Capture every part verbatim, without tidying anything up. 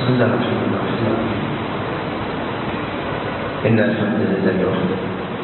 بسم الله الرحمن الرحيم. إن الحمد لله وحده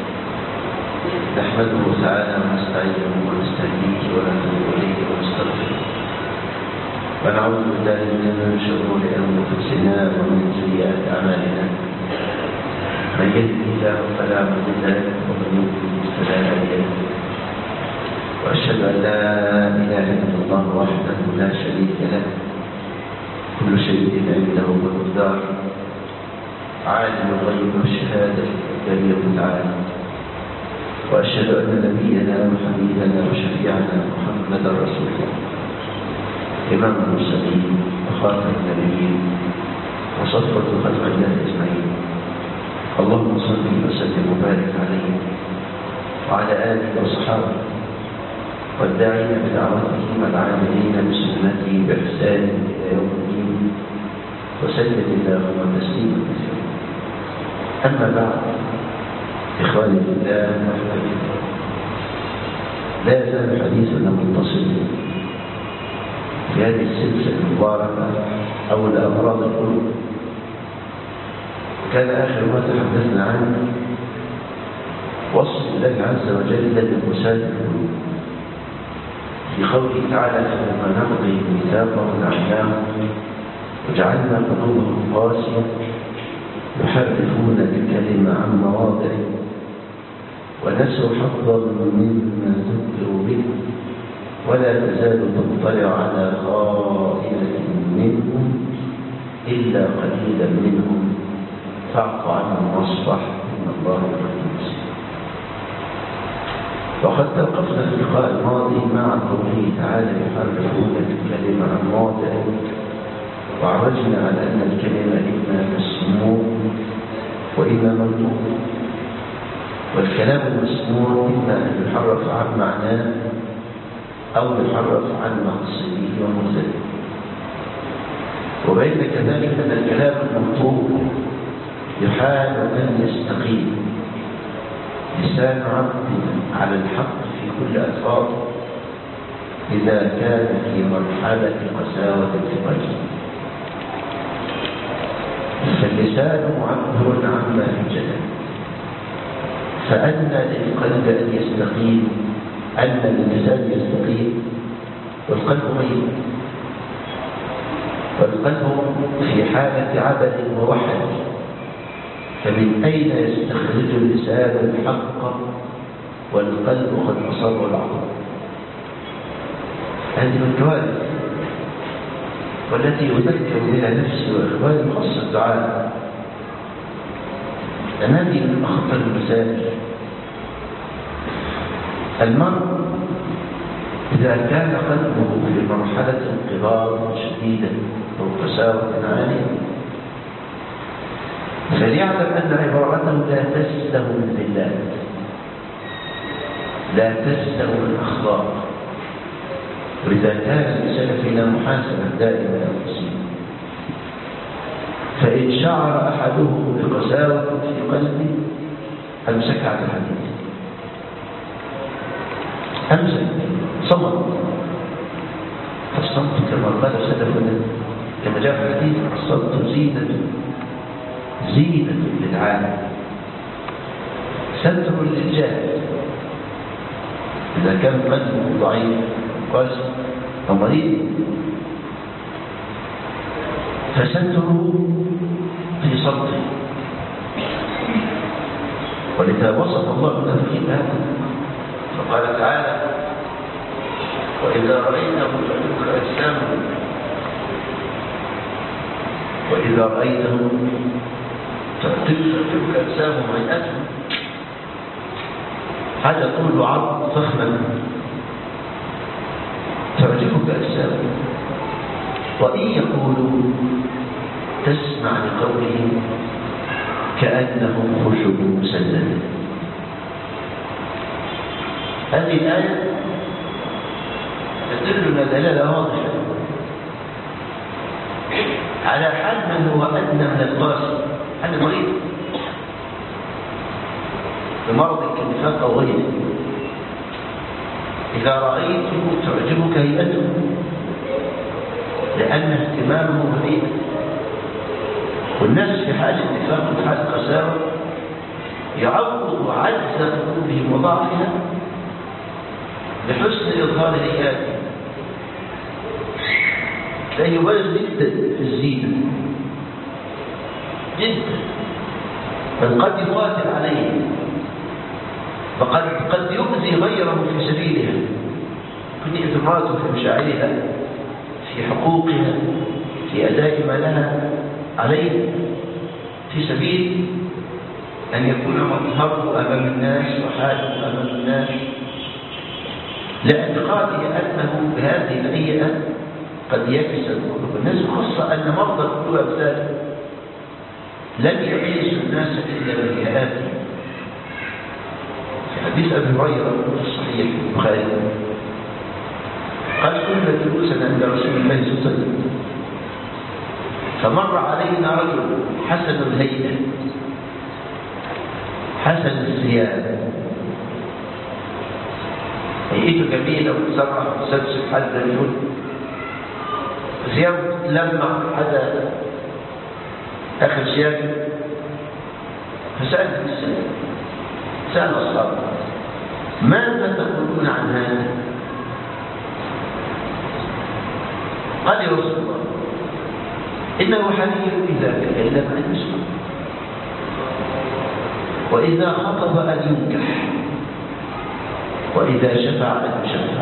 نحمده تعالى ونستعينه ونستهديه ونتوب إليه ونستغفره ونعوذ بالله من شرور أنفسنا ومن سيئات أعمالنا. من يهده الله فلا مضل له ومن يضلل فلا هادي له. وأشهد أن لا إله إلا الله وحده لا شريك له كل شيء عنده بمقدار عالم الغيب والشهادة الكبير المتعال. وأشهد أن نبينا وحبيبنا وشفيعنا محمدا رسول الله إمام المرسلين وخاتم النبيين وصفوة خلق الله أجمعين. اللهم صل وسلم وبارك عليه وعلى آله وصحابه والداعين بدعوتهم العاملين بسنته بإحسان إلى يوم الدين وسلم اللهم تسليما كثيرا. أما بعد، إخواني في الله وأحبابي، لا يزال حديثنا متصل في هذه السلسلة المباركة أو الأمراض القلوب. وكان آخر ما تحدثنا عنه وصف الله عز وجل للمساد القلوب في قوله تعالى: فلما نقضي ميثاقهم لعناهم وجعلنا قلوبهم قاسية يحرفون الكلم عن مواضعه ونسوا حظا مما ذكروا به ولا تزال تطلع على خائنة منهم إلا قليلا منهم فاعف عنهم واصفح إن الله غفور رحيم. وقد توقفنا في اللقاء الماضي مع قوله تعالى: يحرفون الكلم عن مواضعه، وعرجنا على أن الكلمة إما مسموع وإما منطوق، والكلام المسموع إما أن يحرف عن معناه أو يحرف عن مقصده ومقصده. وبين كذلك أن الكلام المنطوق يحال أن يستقيم لسان عبد على الحق في كل أطراف إذا كان في مرحلة قساوة في قلبه، فاللسان معبر عما في الجسد، فأنى للقلب أن يستقيم، أن اللسان يستقيم والقلب ميت، والقلب في حالة عبث ووحد، فمن أين يستخرج اللسان الحق والقلب قد أصر العظم؟ هذه من الكوارث والتي أذكر بها نفسي وإخواني خاصة الدعاء، أن هذه من أخطر المسائل. المرء إذا كان قلبه في مرحلة انقباض شديدة أو قساوة عالية فليعلم أن عبارته لا تسلم من الله، لا تسلم من أخلاق. وإذا كان لسلفنا محاسبة دائما أنفسنا، فإن شعر أحدهم بقساوة في قلبه أمسك على الحديث، أمسك صمت. الصمت كما قال سلفنا كما جاء في الحديث: الصمت زينة زينة للعالم ستر للجاهل. إذا كان قلبه ضعيف قاسي أو مريض فستره في صمته. ولذا وصف الله المنافقين هذا فقال تعالى: وإذا رأيتهم تعجبك أجسامهم وإذا رأيتهم تعجبك أجسامهم هيئتهم، حاجة طول عرض فخما تعجبك أجسامهم، وإن يقولوا تسمع لقولهم كأنهم خشب مسندة. هذه الآية تدلنا دلالة واضحة على حال من هو أدنى من القاسي، حال المريض بمرض النفاق أو غيره. إذا رأيته تعجبك هيئته لأن اهتمامه بهيئته والناس في حال اتفاق وفي حال خسارة يعوض عجز قلوبهم وضعفها بحسن إظهار هيئاتهم. لا يبالغ جدا في الزينة جدا، بل قد يقاتل عليه، فقد قد يؤذي غيره في سبيلها، قد يؤذي امراته في مشاعرها، في حقوقها، في أداء ما لها عليه، في سبيل أن يكون مظهره أمام الناس وحاله أمام الناس، لاعتقاده أنه بهذه الهيئة قد يكسب قلوب الناس، خاصة أن مرضى القلوب أمثاله لن يعيش الناس إلا بهيئاتهم. في حديث أبي هريرة في الصحيح البخاري قال: كنا جلوسا عند رسول الله صلى الله عليه وسلم فمر علينا رجل حسن الهيئة حسن الثياب، هيئته جميلة وتسرح وتسلسل حد الجن، ثياب لمع حدا آخر شياكة. فسأل السلام سأل أصحابه: ماذا تقولون عن هذا؟ قال: يا رسول الله، إنه حري إذا تكلم أن يسمع، وإذا خطب أن ينكح، وإذا شفع أن يشفع.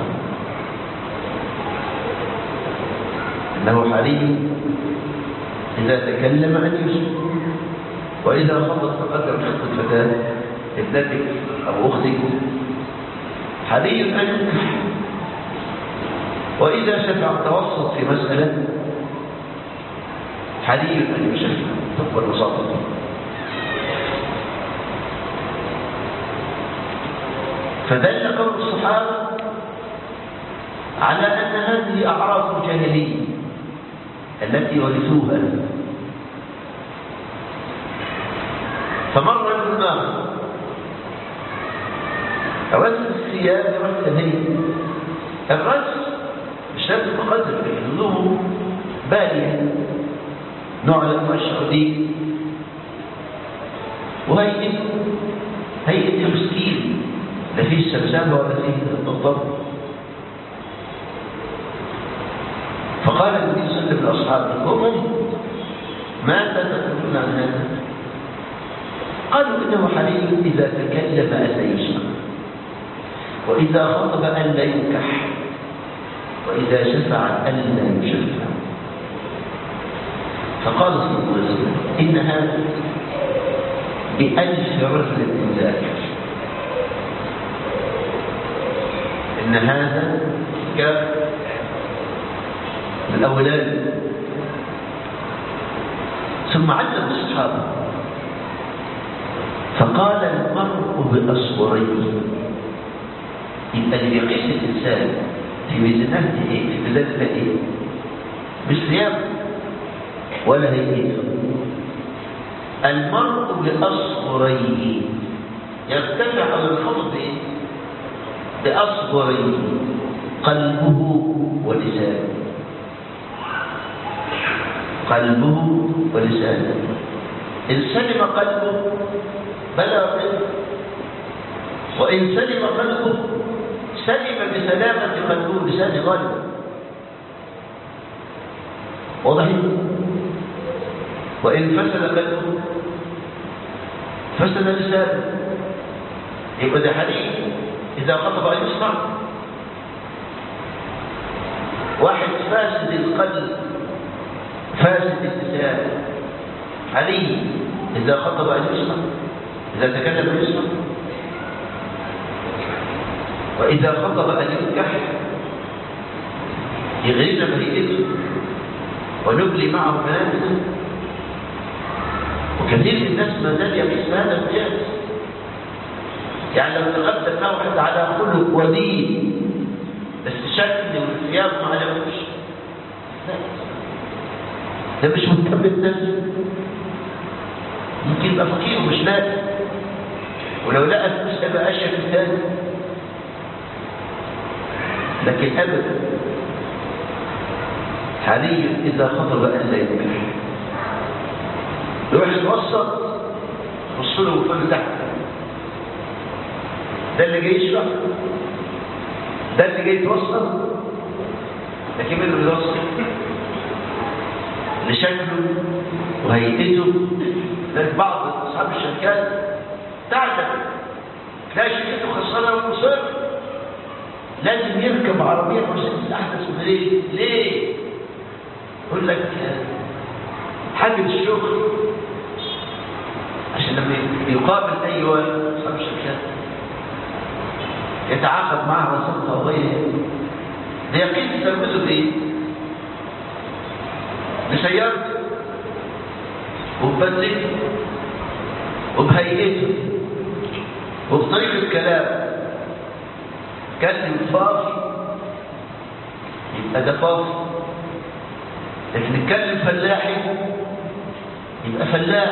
إنه حري إذا تكلم أن يسمع، وإذا خطب تقدم خطب فتاة ابنتك أو أختك حري أن ينكح، وإذا شفع توسط في مسألة حري أن يشفع. تقبل وساطته. فدل قول الصحابة على أن هذه أعراف الجاهلية التي ورثوها. فمر الإمام رسم الثياب رسم الهيئة، الرسم مش لازم بقدر الهدوم بالية نوع الأشهر دي، وهيئة هيئة مسكين لا فيه سلسلة ولا فيه الضبط. فقال النبي صلى الله عليه وسلم لأصحابه: هم ماذا تقولون عن هذا؟ قالوا: إنه حري إذا تكلم ألا يسمع، وإذا خطب ألا ينكح، وإذا شفع ألا يشفع. فقال صلى الله عليه وسلم: إن هذا بألف رجل ذاكر، إن هذا كان من الأولاد. ثم علم الصحابة فقال: المرء بأصبريه. يبقى اللي يقيس الإنسان في ميزانته إيه؟ في ميزانته إيه؟ مش ثيابه ولا هيئته. المرء بأصبريه، يرتفع على الخفض بأصبريه، قلبه ولسانه، قلبه ولسانه. إن سلم قلبه بلغ قلبه، وإن سلم قلبه سلم بسلامة قلبه لسان غالبا. واضح؟ وإن فسد قلبه فسد لسانه. يبقى ده حديث إذا خطب أن يسمع. واحد فاسد القلب فاسد اللسان، عليه إذا خطب أن يسمع، إذا تكلم أن يسمع، وإذا خطب أن ينكح، يغرينا بريئته ونبلي معه ملابسه. وكثير من الناس ما زال يقيس هذا القياس. يعني لو تقدم له واحد على خلق ودين بس شكل والثياب ما عجبوش، ده مش مهتم بالناس، ممكن يبقى فقير ومش لاقي، ولو لقى فلوس يبقى اشيك الثاني. لكن ابدا حاليا اذا خطب ان لا ينكح، يروح يتوسط يبص له ويقول تحت، ده اللي جاي يشرح، ده اللي جاي يتوسط. لكن مين اللي بيتوسط؟ اللي شكله وهيئته. لذلك بعض اصحاب الشركات تعجب تلاقي شركته خسرانه ومصر لازم يركب عربيه مرسيدس احدث موديل. ليه؟ يقول لك حاجه الشغل عشان لما يقابل اي واحد اصحاب الشركات يتعاقد معها وثقه وغيرها ليقين تلبسه بايه؟ بسيارته وببنزينه وبهيئته وبطريقه كلامه. كلم فافي يبقى ده فافي، لكن نتكلم فلاحي يبقى فلاح.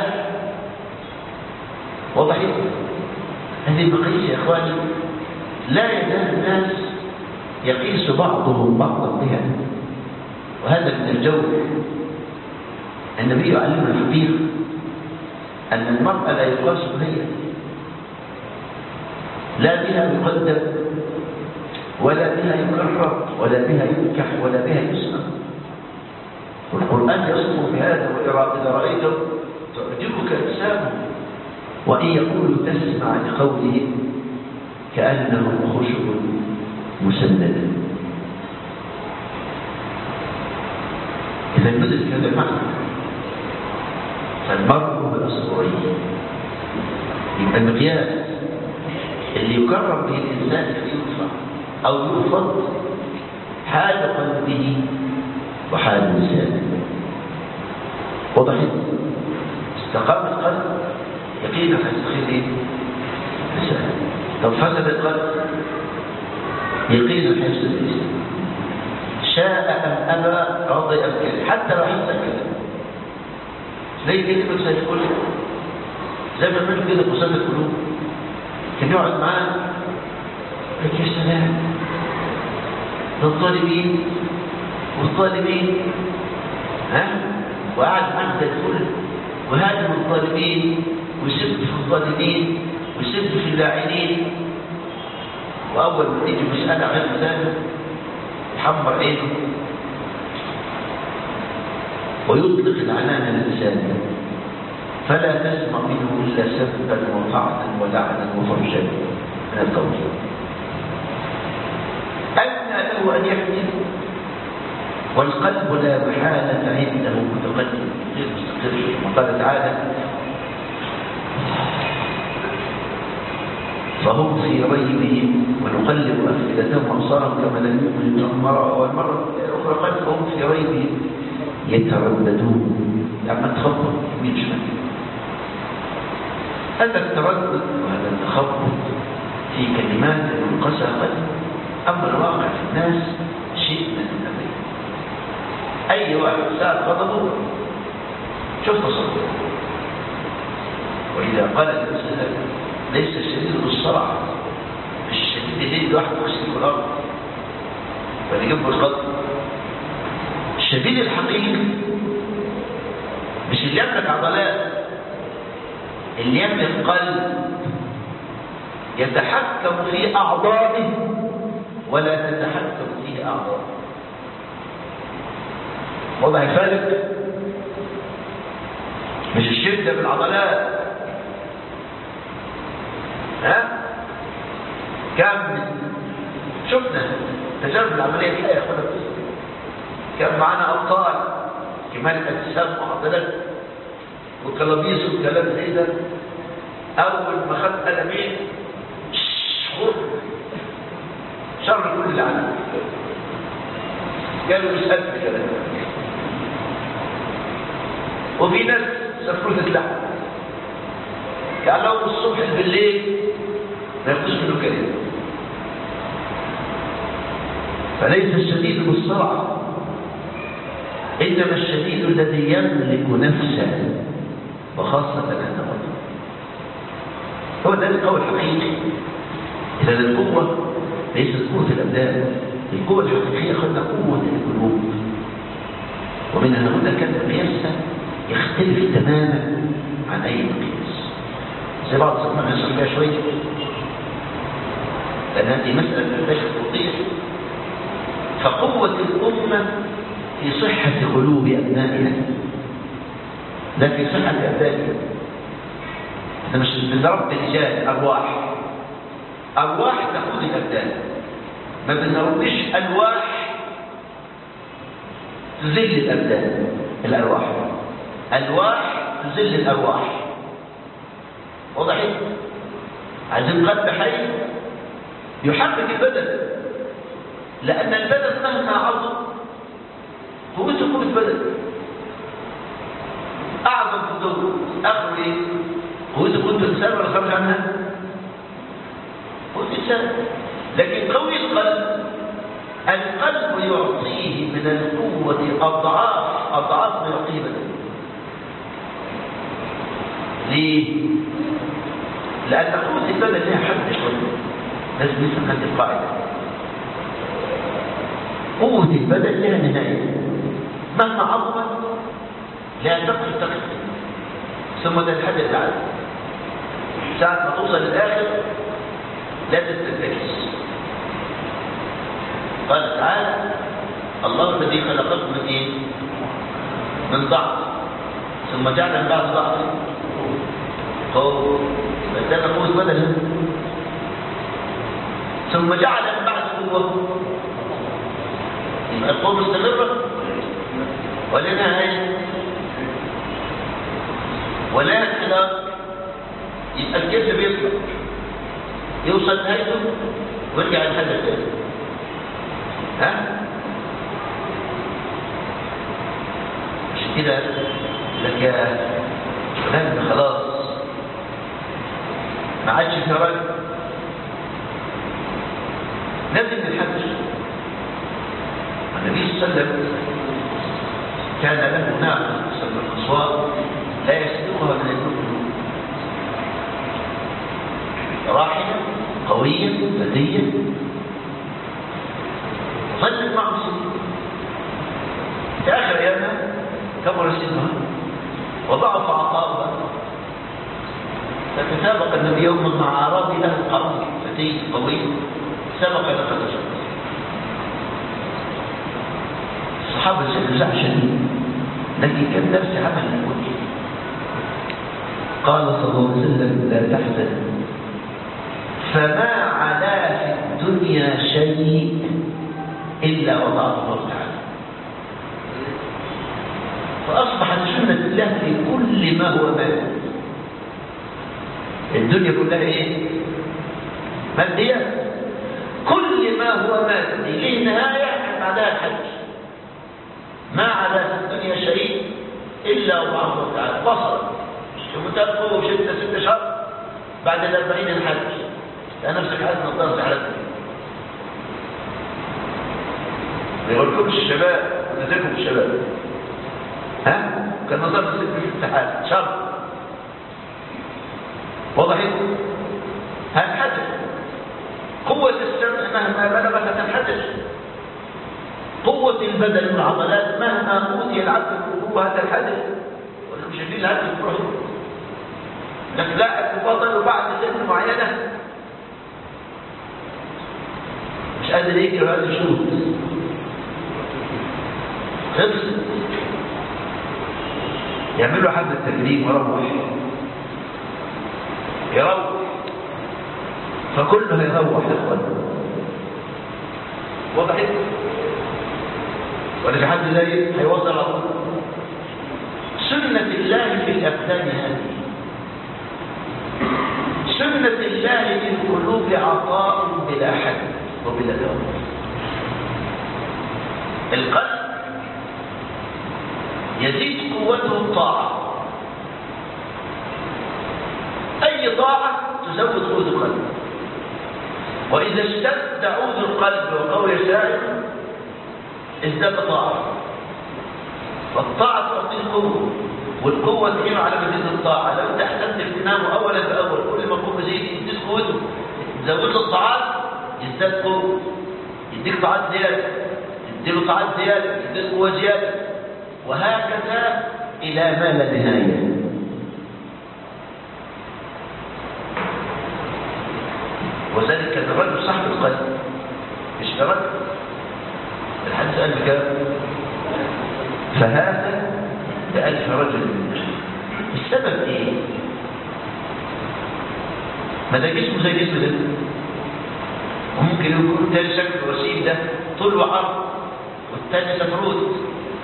واضح؟ هذه المقاييس يا اخواني لا يزال الناس يقيس بعضهم بعضا بها، وهذا من الجو. النبي يعلمنا الحقيقه ان المرأة لا يقاس بها، لا بها يقدم ولا بها يكرر ولا بها ينكح ولا بها يسمع. والقرآن يصف بهذا، وإذا رأيته تعجبك أجسامهم وإن يقولوا تسمع لقولهم كأنهم خشب مسندة. إذا بدأ كذا معنى فالمرء بالأصبعين يبقى المقياس اللي يكرر به الإنسان يرفع أو يرفض حال قلبه وحال لسانه. وضحت؟ استقام القلب يقينا هيستخدم لسانه. لو فسد القلب يقينا هيفسد لسانه. شاء أم أبى رضي أم كره، حتى لو حتى كلام زي كلمة زي الكل، زي ما بنقول كده قصاد القلوب. كان يقعد معاه لك يا سلام للطالبين والطالبين، ها وقعد معاه زي الكل وهاجم الطالبين وسب في الطالبين وسب في اللاعنين. واول ما تيجي مساله عن ذلك يحمر عينه ويطلق العنان لسانه، فلا تسمع منه الا سبا وطعنا ولعنا وفرجا من القول. أدنى له أن يحمل، والقلب لا محالة عنده متقدم غير مستقر. وقال تعالى فهم في ريبهم ونقلب أفئدتهم وأبصارهم كما لم يؤمنوا مرة والمرة الأخرى قال فهم في ريبهم يترددون، لما تخبط يمين شمال. هذا التردد وهذا التخبط في كلمات منقسى قلب أما الواقع في الناس شيء من النبي. أي واحد ساعة غضبه شوف تصرفه. وإذا قال الإنسان ليس الشديد بالصرع، الشديد اللي الواحد يكسر في الأرض فنجيبه الغضب. الشديد الحقيقي مش اللي يملك عضلات، اللي يملك قلب يتحكم في أعضائه ولا تتحكم فيه أعضاء. وضع الفارق مش الشدة بالعضلات. ها كم شفنا تجارب العملية دي يا اخوانا، كان معانا أبطال كمال أجسام وعضلات وكلابيس وكلام زي ده، أول ما خد قلمين شر كل العالم قالوا يسأل كلام. وفي ناس سفروت اللحم يعني لو الصبح بالليل ما يقص منه كلام. فليس الشديد بالسرعة، إنما الشديد الذي يملك نفسه وخاصة أنه هو ده القوة الحقيقي. إذا القوة ليست قوة الأبدان، القوة الحقيقية خلنا قوة القلوب. ومن هنا كان قياسها يختلف تماما عن أي مقياس. زي بعض الصدمات نشرح فيها شوية، لأن هذه مسألة تحتاج توضيح. فقوة الأمة في صحة قلوب أبنائها لا في صحة أبنائها. احنا مش بنضرب رجال أرواح، أرواح تقود الأبدان، ما بنربيش ألواح تذل الأبدان. الأرواح ألواح تذل الأرواح. واضح؟ عايزين قلب حي يحرك البدن، لأن البدن مهما عظم قوته قوة بدن. أعظم قوته أخر إيه؟ قوته قوة الإنسان ولا خرج عنها؟ قوة الإنسان. لكن قوي القلب، القلب يعطيه من القوة أضعاف أضعاف ما يعطيه بدن. ليه؟ لأن قوة البدن لها حد شوية، لازم نفهم هذه القاعدة. قوة البدن لها نهاية، مهما عظمت لا تقل تقل ثم تنحدر العالم. ساعة ما توصل للآخر لا تتنتكس. قال تعالى: الله الذي خلقكم من ايه؟ من ضعف ثم جعل من بعد ضعف قوة، فإذا قوة بدن، ثم جعل من بعد قوة. يبقى القوة مستمرة ولا نهاية ولا انحدار. يبقى الجسم بيطلع يوصل نهايته ويرجع للحدث تاني. ها؟ عشان كده لك فلان خلاص ما عادش في رجل، لازم نتحدث. النبي صلى الله عليه وسلم كان له ناقة تسمى القصواء لا يسبقها من الملك، راحلة قوية فتية ظلت معه سنين. في آخر أيامها كبر سنها وضعف عطاؤها، فتسابق النبي يوما مع أعرابي له قوي فتي قوي سبق لقد شرط. الصحابة نزاع شديد، لكن كان نفس عمل الوجه. قال صلى الله عليه وسلم: لا تحزن فما علا في الدنيا شيء إلا وضعه الله تعالى. فأصبحت سنة الله في كل ما هو مادي. الدنيا كلها إيه؟ مادية. كل ما هو مادي ليه نهاية بعدها الحج. ما علا في الدنيا شيء إلا وضعه الله تعالى. بصر ومتابعه وشدة ست شهر بعد الأربعين الحج، لأن نفسك عايز نظارة على الدنيا. ما يقولكمش الشباب ونزلكم الشباب، ها؟ كان نظارة ست ست حاجة شهر. واضح؟ هنحدث. قوة السمع مهما بلغت هتنحدث. قوة البدن والعضلات مهما أوتي العبد القوة هتنحدث. ولكم شايفين العبد القوة لكن لا تفضل بعد سن معينة مش قادر يجري هذا الشوط خلص، يعملوا حبة تجريب ويروح يروح فكله يروح يا واضح؟ ولا في حد زي هيوصل على طول. سنة الله في الأبدان هذه، سنة الله في القلوب عطاء بلا حد وبلا دوام. القلب يزيد قوته الطاعة، أي طاعة تزود قوة القلب. وإذا اشتد عود القلب وقوي سائر ازداد طاعة، والطاعة تعطي القوة، والقوة تقيم على مزيد الطاعة. لو انت احسنت اغتنامه أولا بأول، كل ما قوة يزيد يزيد قوته، تزود له الطاعات يزداد قوة، يديك طاعات زيادة، يديله طاعات زيادة، يديك قوة زيادة، وهكذا إلى ما لا نهاية. وذلك كان الرجل صاحب القلب مش الرجل. الحديث قال بكام؟ فهذا بألف رجل من الناس. السبب ايه؟ ما ده جسمه زي جسم ده، وممكن يكون تاني شكل الوسيم ده طول وعرض والتاني سفروت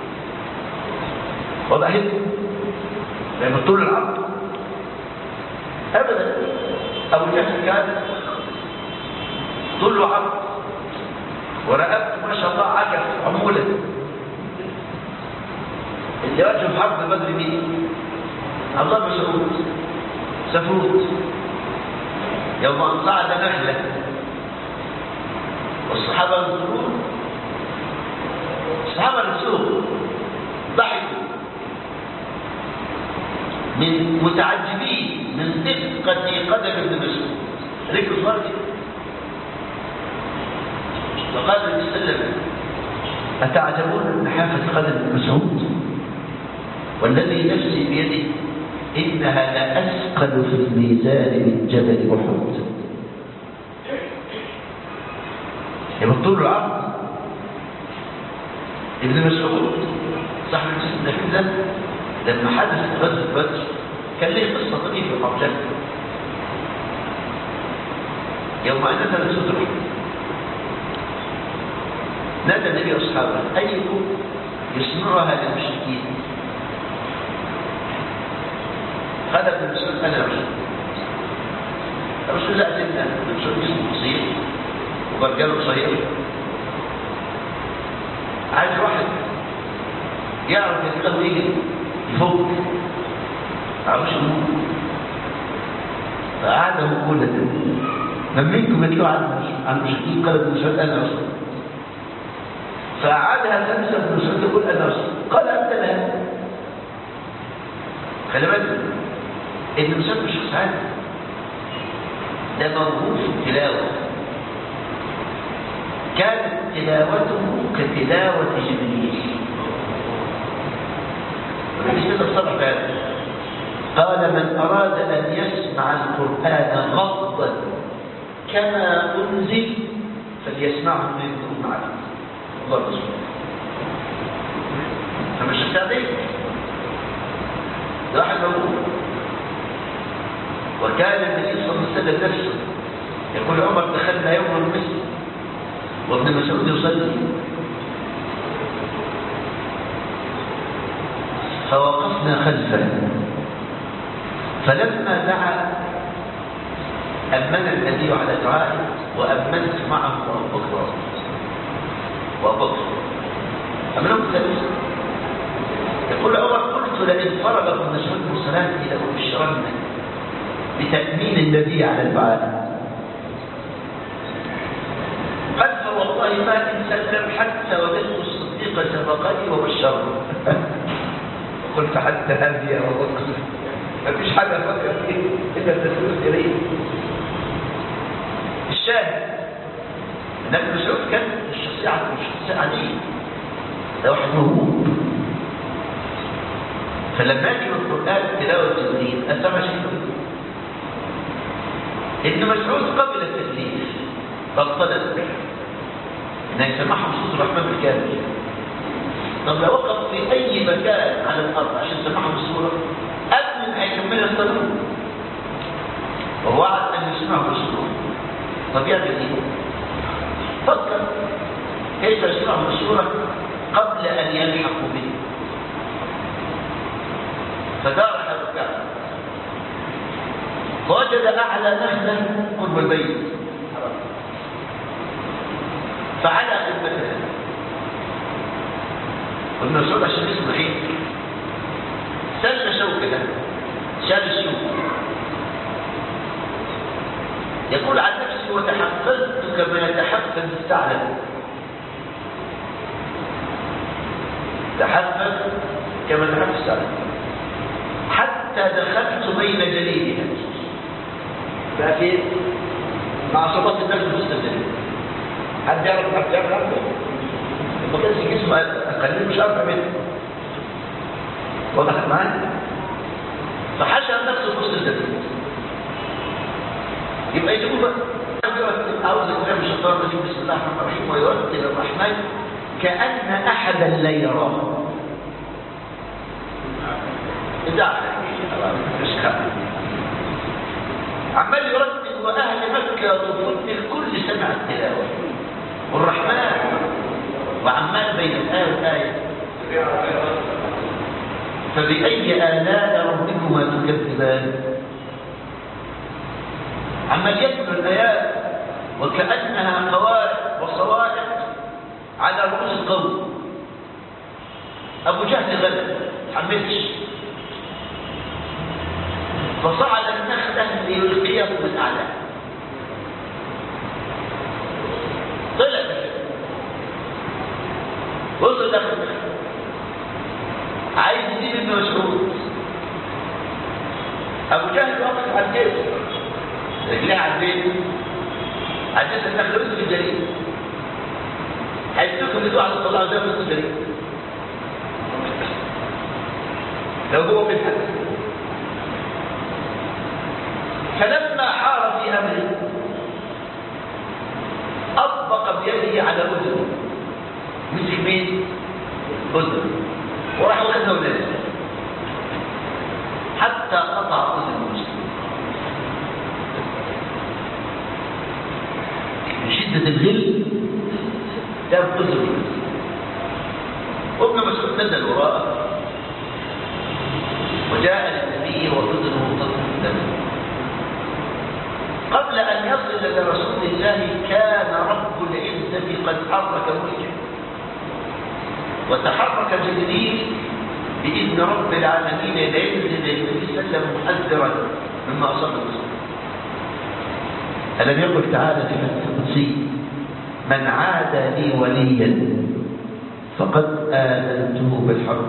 وضع هنا لأنه طول العرض أبدا. أو الجسم كان طول وعرض ورقبته ما شاء الله عجف عمولة. اللي واجه حرب بدر مين؟ عبد الله بن مسعود سفروت يوم أن صعد نخلة والصحابة ينظرون. الصحابة نفسهم ضحكوا من متعجبين من دقة قدم ابن مسعود، رجل صغير. فقال النبي صلى الله عليه وسلم أتعجبون من نحافة قدم ابن مسعود؟ والذي نفسي بيده إنها لأثقل في الميزان من جبل أحد. يبقى طول العرض. ابن مسعود صاحب الجسم النفيذ ده لما حدث غزوة بدر كان ليه قصة طريفة قبلها. يوم أن نزل صدره نادى النبي أصحابه أيكم يصنعها للمشركين؟ قال ابن مسعود أنا رسول. الرسول لا أتمنى ابن مسعود جسمه قصير وبرجله قصير، عايز واحد يعرف يتقوى يجري يفوق عاوش يموت. فقعده كل ده من منكم يطلعوا عن المشركين؟ قال ابن مسعود أنا رسول. فأعادها خمسة ابن مسعود يقول أنا رسول. قال أنت لا. خلي بالك ابن مسعود مش شخص عادي، ده موهوب في التلاوة. كانت تلاوته كتلاوة جبريل. والنبي صلى الله عليه وسلم قال من أراد أن يسمع القرآن غضا كما أنزل فليسمعه من يكون معه. الله رسول فمش التعديل ده واحد موجود. وكان النبي صلى الله عليه وسلم نفسه يقول عمر دخلنا يوم المسجد وابن مسعود يصلي فوقفنا خلفه فلما دعا أمن النبي على دعائه وأمنت معه أبو بكر وأبو بكر أمنهم ثلاثة. يقول عمر قلت لئن فرغ ابن مسعود من صلاته لأبشرن بتأمين النبي على الدعاء. قال فوالله ما إن سلم حتى وجدت الصديق سبقني وبشرني. قلت حتى هذه يا أبو بكر ما فيش حاجة أفكر فيه إلا التسويس إليه. الشاهد أن ابن مسعود كان الشخصية مش شخصية عادية، ده واحد موهوب. فلما يجي القرآن تلاوة جبريل أسمع شيء. ابن مسعود قبل التكليف فاقتدت به انه يسمعهم صوت الرحمن بالكامل. طب لو وقف في اي مكان على الارض عشان يسمعهم السوره قبل ما يكمل الصلاه وهو وعد ان يسمعهم السوره، طب يعمل ايه؟ فكر كيف يسمعهم السوره قبل ان يلحقوا به. فدار حركه فوجد أعلى نخلة قرب البيت فعلى خدمتها. وابن مسعود عشان اسمه ايه؟ سل شوكة شال الشوك. يقول عن نفسي وتحفزت كما يتحفز الثعلب. تحفز كما يتحفز الثعلب حتى دخلت بين جليدها. بقى فين؟ مع صباط النفس المستدل. حد يعرف حد يعرف ما كانش جسمه أقل مش أربع متر. وضحت معايا؟ فحشى نفسه في وسط الجنة. يبقى يجيبوا بقى يرتب أعوذ بالله من الشيطان الرجيم بسم الله الرحمن الرحيم ويرتب الرحمن كأن أحدا لا يراه. إذا مش خالد عمال يرتب وأهل مكة ضفن الكل سمع التلاوة والرحمن وعمال بين الآية والآية فبأي آلاء ربكما تكذبان. عمال يتلو الآيات وكأنها قوارب وصواعق على رؤوس القوم. أبو جهل غلب حملش فصعد النخلة ليلقيه بالأعلى. طلع وصل داخل عايز يجيب ابن مسعود. أبو جهل واقف على الجيش رجليه على البيت عجزت النخلة وسط الجليد هيسلكوا اللي على الطلاع ده وسط الجليد لو هو في الحد. فلما حار في أمره أطبق بيده على أذنه مسك مين؟ أذنه وراح واخدها ولاده حتى قطع أذن المسلم. من شدة الغل جاب أذنه ابن مسعود نزل وراءه وجاء للنبي وأذنه تطلق الدم. قبل أن يصل لرسول الله كان رب العزة قد حرك ملكه وتحرك جبريل بإذن رب العالمين لينزل النبي صلى الله عليه وسلم محذرا مما أصاب المسلمين. ألم يقل تعالى في حديث القدسي من عادى لي وليا فقد آذنته بالحرب.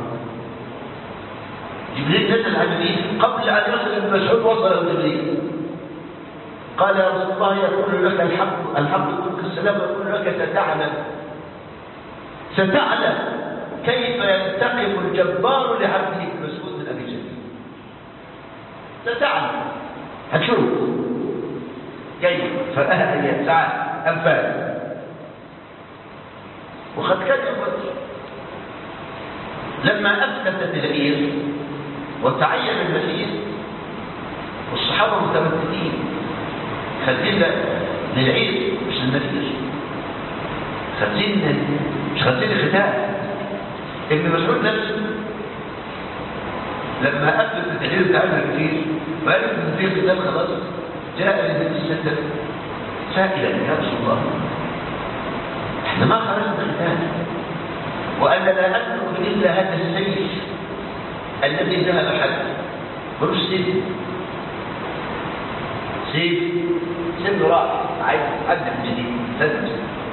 جبريل نزل على النبي قبل أن يصل ابن مسعود وصل جبريل قال يا رسول الله يقول لك الحق الحق يقول السلام يقول لك ستعلم ستعلم كيف ينتقم الجبار لعبده ابن مسعود من ابي جهل. ستعلم هتشوف كيف فلها ايام ساعات انفال وقد كتبت لما افلتت العير وتعين المسير والصحابه متمثلين خزين للعيد مش للمسير خزين مش خزين الختام. ابن مسعود نفسه لما أفلت التحرير بتاعنا كتير وقال ابن مسير ختام خلاص جاء للنبي صلى الله عليه وسلم سائلا يا رسول الله احنا ما خرجنا ختام وأن لا أملك إلا هذا السيف الذي ذهب حد ملوش سيف سيف سيف راح عايز يتقدم جديد سد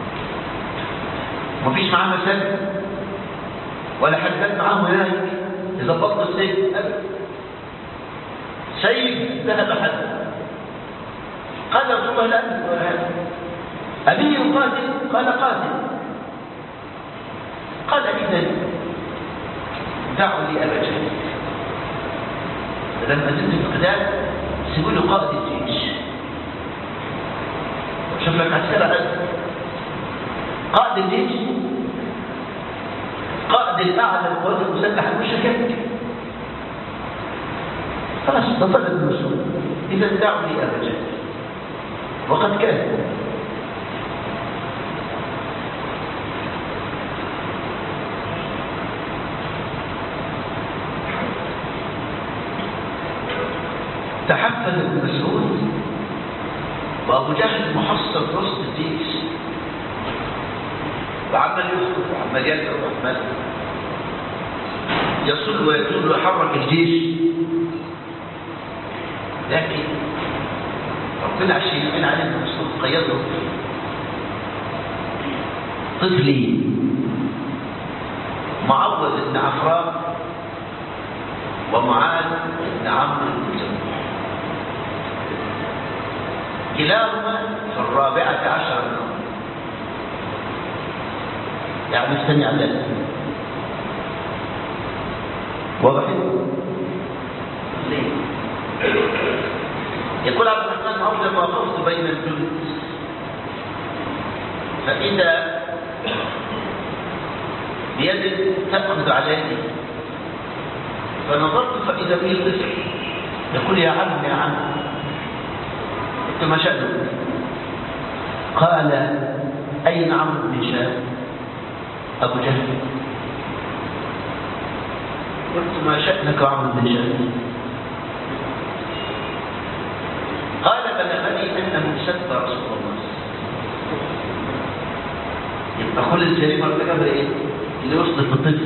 مفيش معاه مسد ولا حد معاه هناك اذا بطل السيف ابدا سيف ذهب حد. قال رسول الله لا املك ولا هذا ابي قاتل قال قاتل قال اذا دعوا لي ابا جهل لما زلت القتال سيقول له قائد الجيش شوف لك عسكرة أزل قائد الجيش قائد الأعلى للقوات المسلحة المشركة خلاص تطلب المسؤول إذا دعوا لي أبا جهل وقد كان تحفز ابن مسعود وابو جهل محصل في وسط الجيش وعمال يخطب وعمال يدعو وعمال يصل ويزول ويحرك الجيش. لكن ربنا عشان يمين عليه ابن مسعود قيده طفلي معوذ بن عفراء ومعاذ بن عمرو بن جموح كلاهما في الرابعة عشر من عمره يعني استمع لنا واضح؟ ليه؟ يقول عبد الرحمن عوف لما وقفت بين الجلد فإذا بيد تأخذ على يدي فنظرت فإذا به طفل يقول يا عم يا عم قلت ما شأنك؟ قال أين عمرو بن هشام أبو جهل؟ قلت ما شأنك عمرو بن هشام؟ قال بلغني أنه سب رسول الله. يبقى كل الجريمة ارتكبها إيه؟ اللي وصلت بالطفل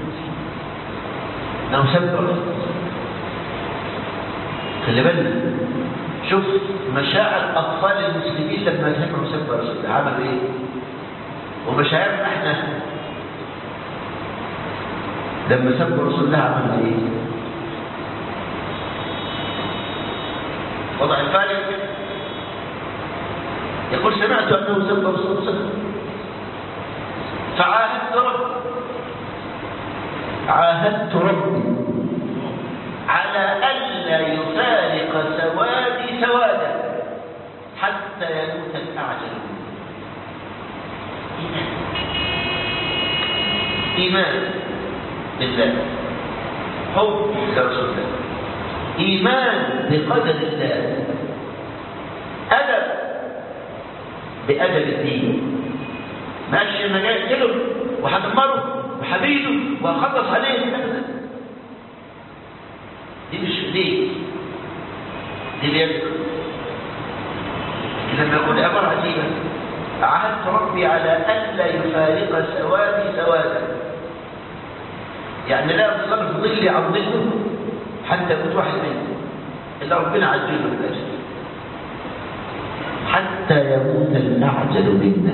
أنه سب رسول الله. خلي بالك، شوف مشاعر أطفال المسلمين لما سمعوا سب رسول الله عملوا إيه؟ ومشاعرنا إحنا لما سب رسول الله عملوا إيه؟ وضع الفارق. يقول سمعت أنه سب رسول الله فعاهدت ربي عاهدت ربي على ألا يفارق سوادي سوادا حتى يموت الأعجل. إيمان بالله، حب لرسول الله، إيمان بقدر الله، أدب بأدب الدين. ماشي أنا جاي أقتله وهدمره وحبيده وأخلص عليه أبدا. دي مش دي دي بيدك. لما يقول عبارة عجيبة عهدت ربي على ألا يفارق سوادي سوادا، يعني لا يصرف ظلي عن ظله حتى يكون واحد منه إلا ربنا عجله بالأجل حتى يموت الأعجل منا.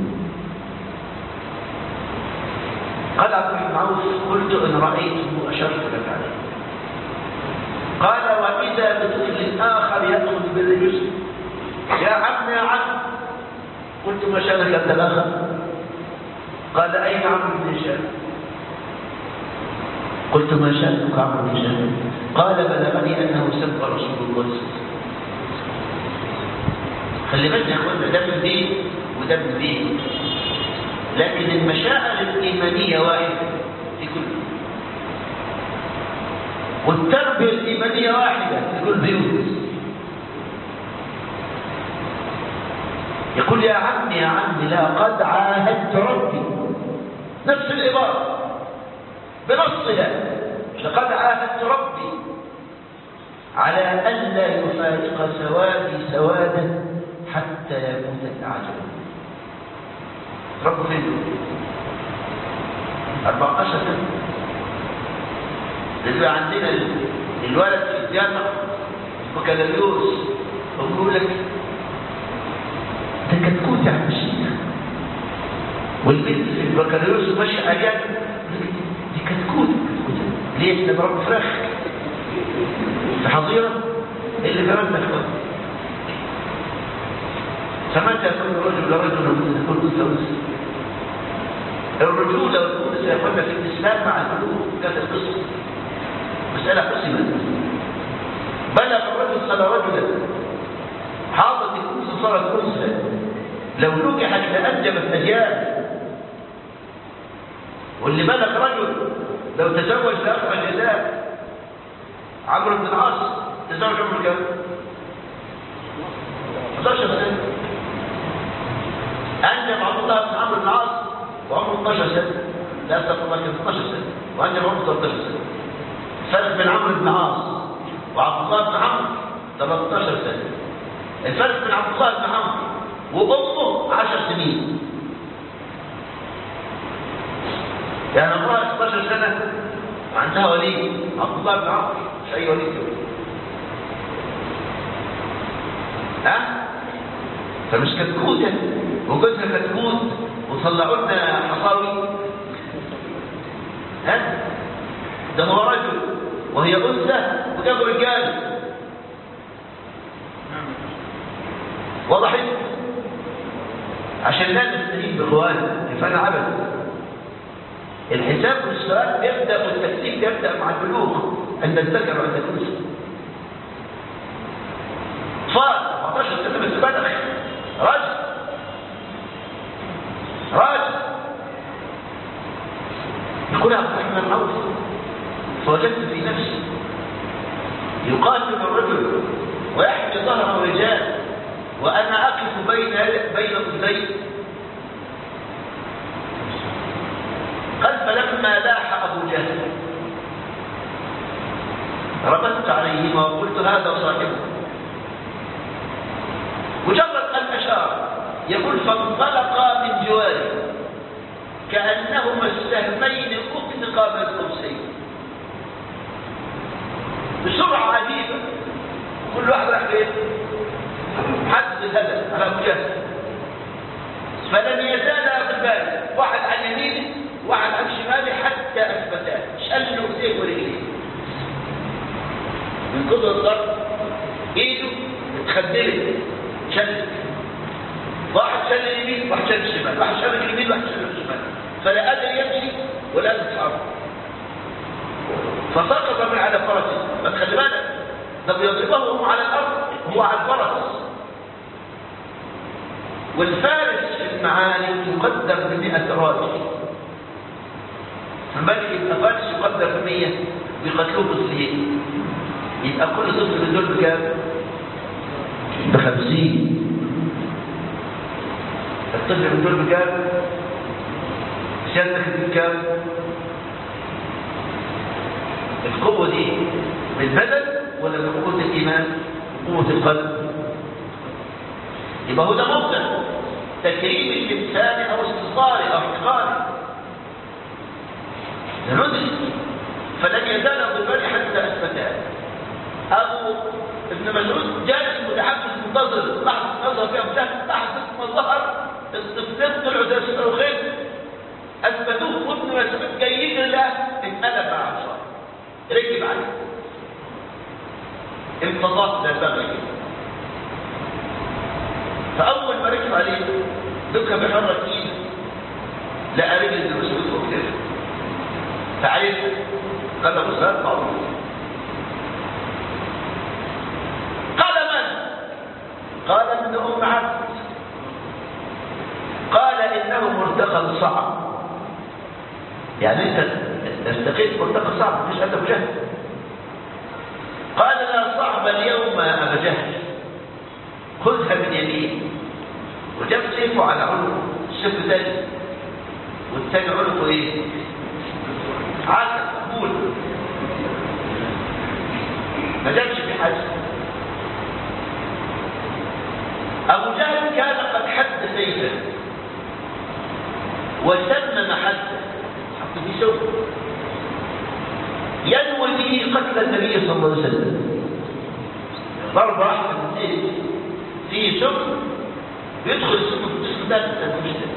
قال عبد الرحمن عوف قلت إن رأيته أشرت لك عليه. قال وإذا بطفل آخر يأخذ بالرجل يا عم يا عم قلت ما شأنك أنت الآخر؟ قال أين عمرو بن هشام؟ قلت ما شأنك عمرو بن هشام؟ قال بلغني أنه سب رسول الله صلى الله عليه وسلم. خلي بالك يا اخوانا، ده من دين وده من دين، لكن المشاعر الإيمانية واحدة في كل، والتربية الإيمانية واحدة في كل بيوت. يقول يا عمي يا عمي لقد عاهدت ربي، نفس العبارة بنصها، لقد عاهدت ربي على ألا يفارق سوادي سوادا حتى يموت الأعجل. رب فين؟ أربعة عشر سنة. اللي عندنا الولد في الجامعة بكالوريوس بقول لك ده كتكوت يا عم الشيخ، والبنت في البكالوريوس ماشي أجانب دي كتكوت. ليه؟ احنا برب فراخ في حظيرة اللي بردنا اخوان. فمتى يكون رجل رجل يكون أنثى أنثى؟ الرجولة والأنثى يا اخوانا في الإسلام مع البلوغ كانت القصة مسألة قسمت. بلغ الرجل صار رجلا، حاضت الأنثى صارت أنثى، لو نجحت لأنجبت أجيال. واللي بلغ رجل لو تزوج لأخرج جزاء. عمرو بن العاص تزوج عمره كام؟ أحد عشر سنة. أنجب عبد الله بن عمرو بن العاص وعمره اثنتا عشرة سنة، لا استغفر الله كان اثنتا عشرة سنة، وأنجب عمره ثلاثة عشر سنة. الفرق بين عمرو بن العاص وعبد الله بن عمرو ثلاثة عشر سنة. الفرق بين عبد الله بن عمرو وأمه عشر سنين. يعني امرأة ستة عشر سنة وعندها ولي عبد الله بن عمرو، مش أي ولي كده. ها؟ فمش كتكوت وجوزها كتكوت وطلعوا لنا حصاوي. ها؟ ده هو رجل وهي أنثى وجابوا رجال. وضحت؟ عشان لا نستهين بإخواننا فأنا عبد. الحساب والسؤال يبدأ والتكليف يبدأ مع البلوغ عند الذكر وعند الأنثى. صار أربعتاشر سنة بس بلغ راجل راجل يقول عبد الرحمن بن عوف فوجدت في نفسي يقاتل الرجل ويحمي ظهره رجال وأنا أقف بين بين ضدين. قال فلما لاح أبو جهل ربطت عليهما وقلت هذا صاحبه، مجرد أن أشار يقول فانطلقا من جواري كأنهما السهمين أطلقا من القوسين بسرعة عجيبة، كل واحد راح فين؟ حدد الهدف على أبو جهل، فلم يزال بالبال واحد عن يمينه واحد عن شماله حتى أثبتاه، شال له ايديه ورجليه من كثر الضرب، ايده اتخدلت شلت، واحد شال اليمين واحد شال الشمال، واحد شال اليمين واحد شال الشمال، فلا قادر يمشي ولا قادر يتحرك، فسقط من على فرسه. ما تخلي بالك ده بيضربه على الارض هو على الفرس، والفارس في المعارك يقدر بمئة راجل، فمالك يبقى فارس يقدر بمية ويقتلوه طفلين، يبقى كل طفل من دول بكام؟ بخمسين. الطفل من دول بكام؟ سيادتك بكام؟ القوة دي بالبدن ولا بقوة الإيمان؟ قوة القلب. يبقى هو ده موضع تكريم الإنسان أو استصغاره أو احتقاره. ندرك فلن يزال الضبان حتى أثبتها. أبو ابن مسعود جالس متحفز منتظر لحظة نظر فيها مشاهد، لحظة ما ظهر الطفلين طلعوا زي الصاروخين أثبتوه، وابن مسعود جاي يجري له اتقلب مع عصا ركب عليه انفضاض زي البغل. فأول ما ركب عليه دكه بحرة ايده لقى رجل ابن مسعود فوق كده، فعرف قال له صار معروف. قال من؟ قال ابن ام عبد. قال انه مرتقى صعب، يعني انت استقيت مرتقى صعب مش انت ابو جهل. قال لا صعب اليوم يا ابا جهل، خذها من يمين، وجاب سيفه على عنقه، السيف الثاني والثاني عنقه ايه؟ عسل مقبول، ما جابش في حاجه. ابو جهل كان قد حد سيفه وسمم حده، حط فيه سوء ينوي به قتل النبي صلى الله عليه وسلم. ضرب واحد من السيف فيه سم يدخل السم في الجسم ده المسلم.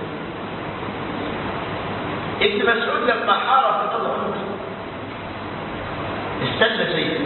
ابن مسعود لما حارب في قضاء عنقه استنى سيفه،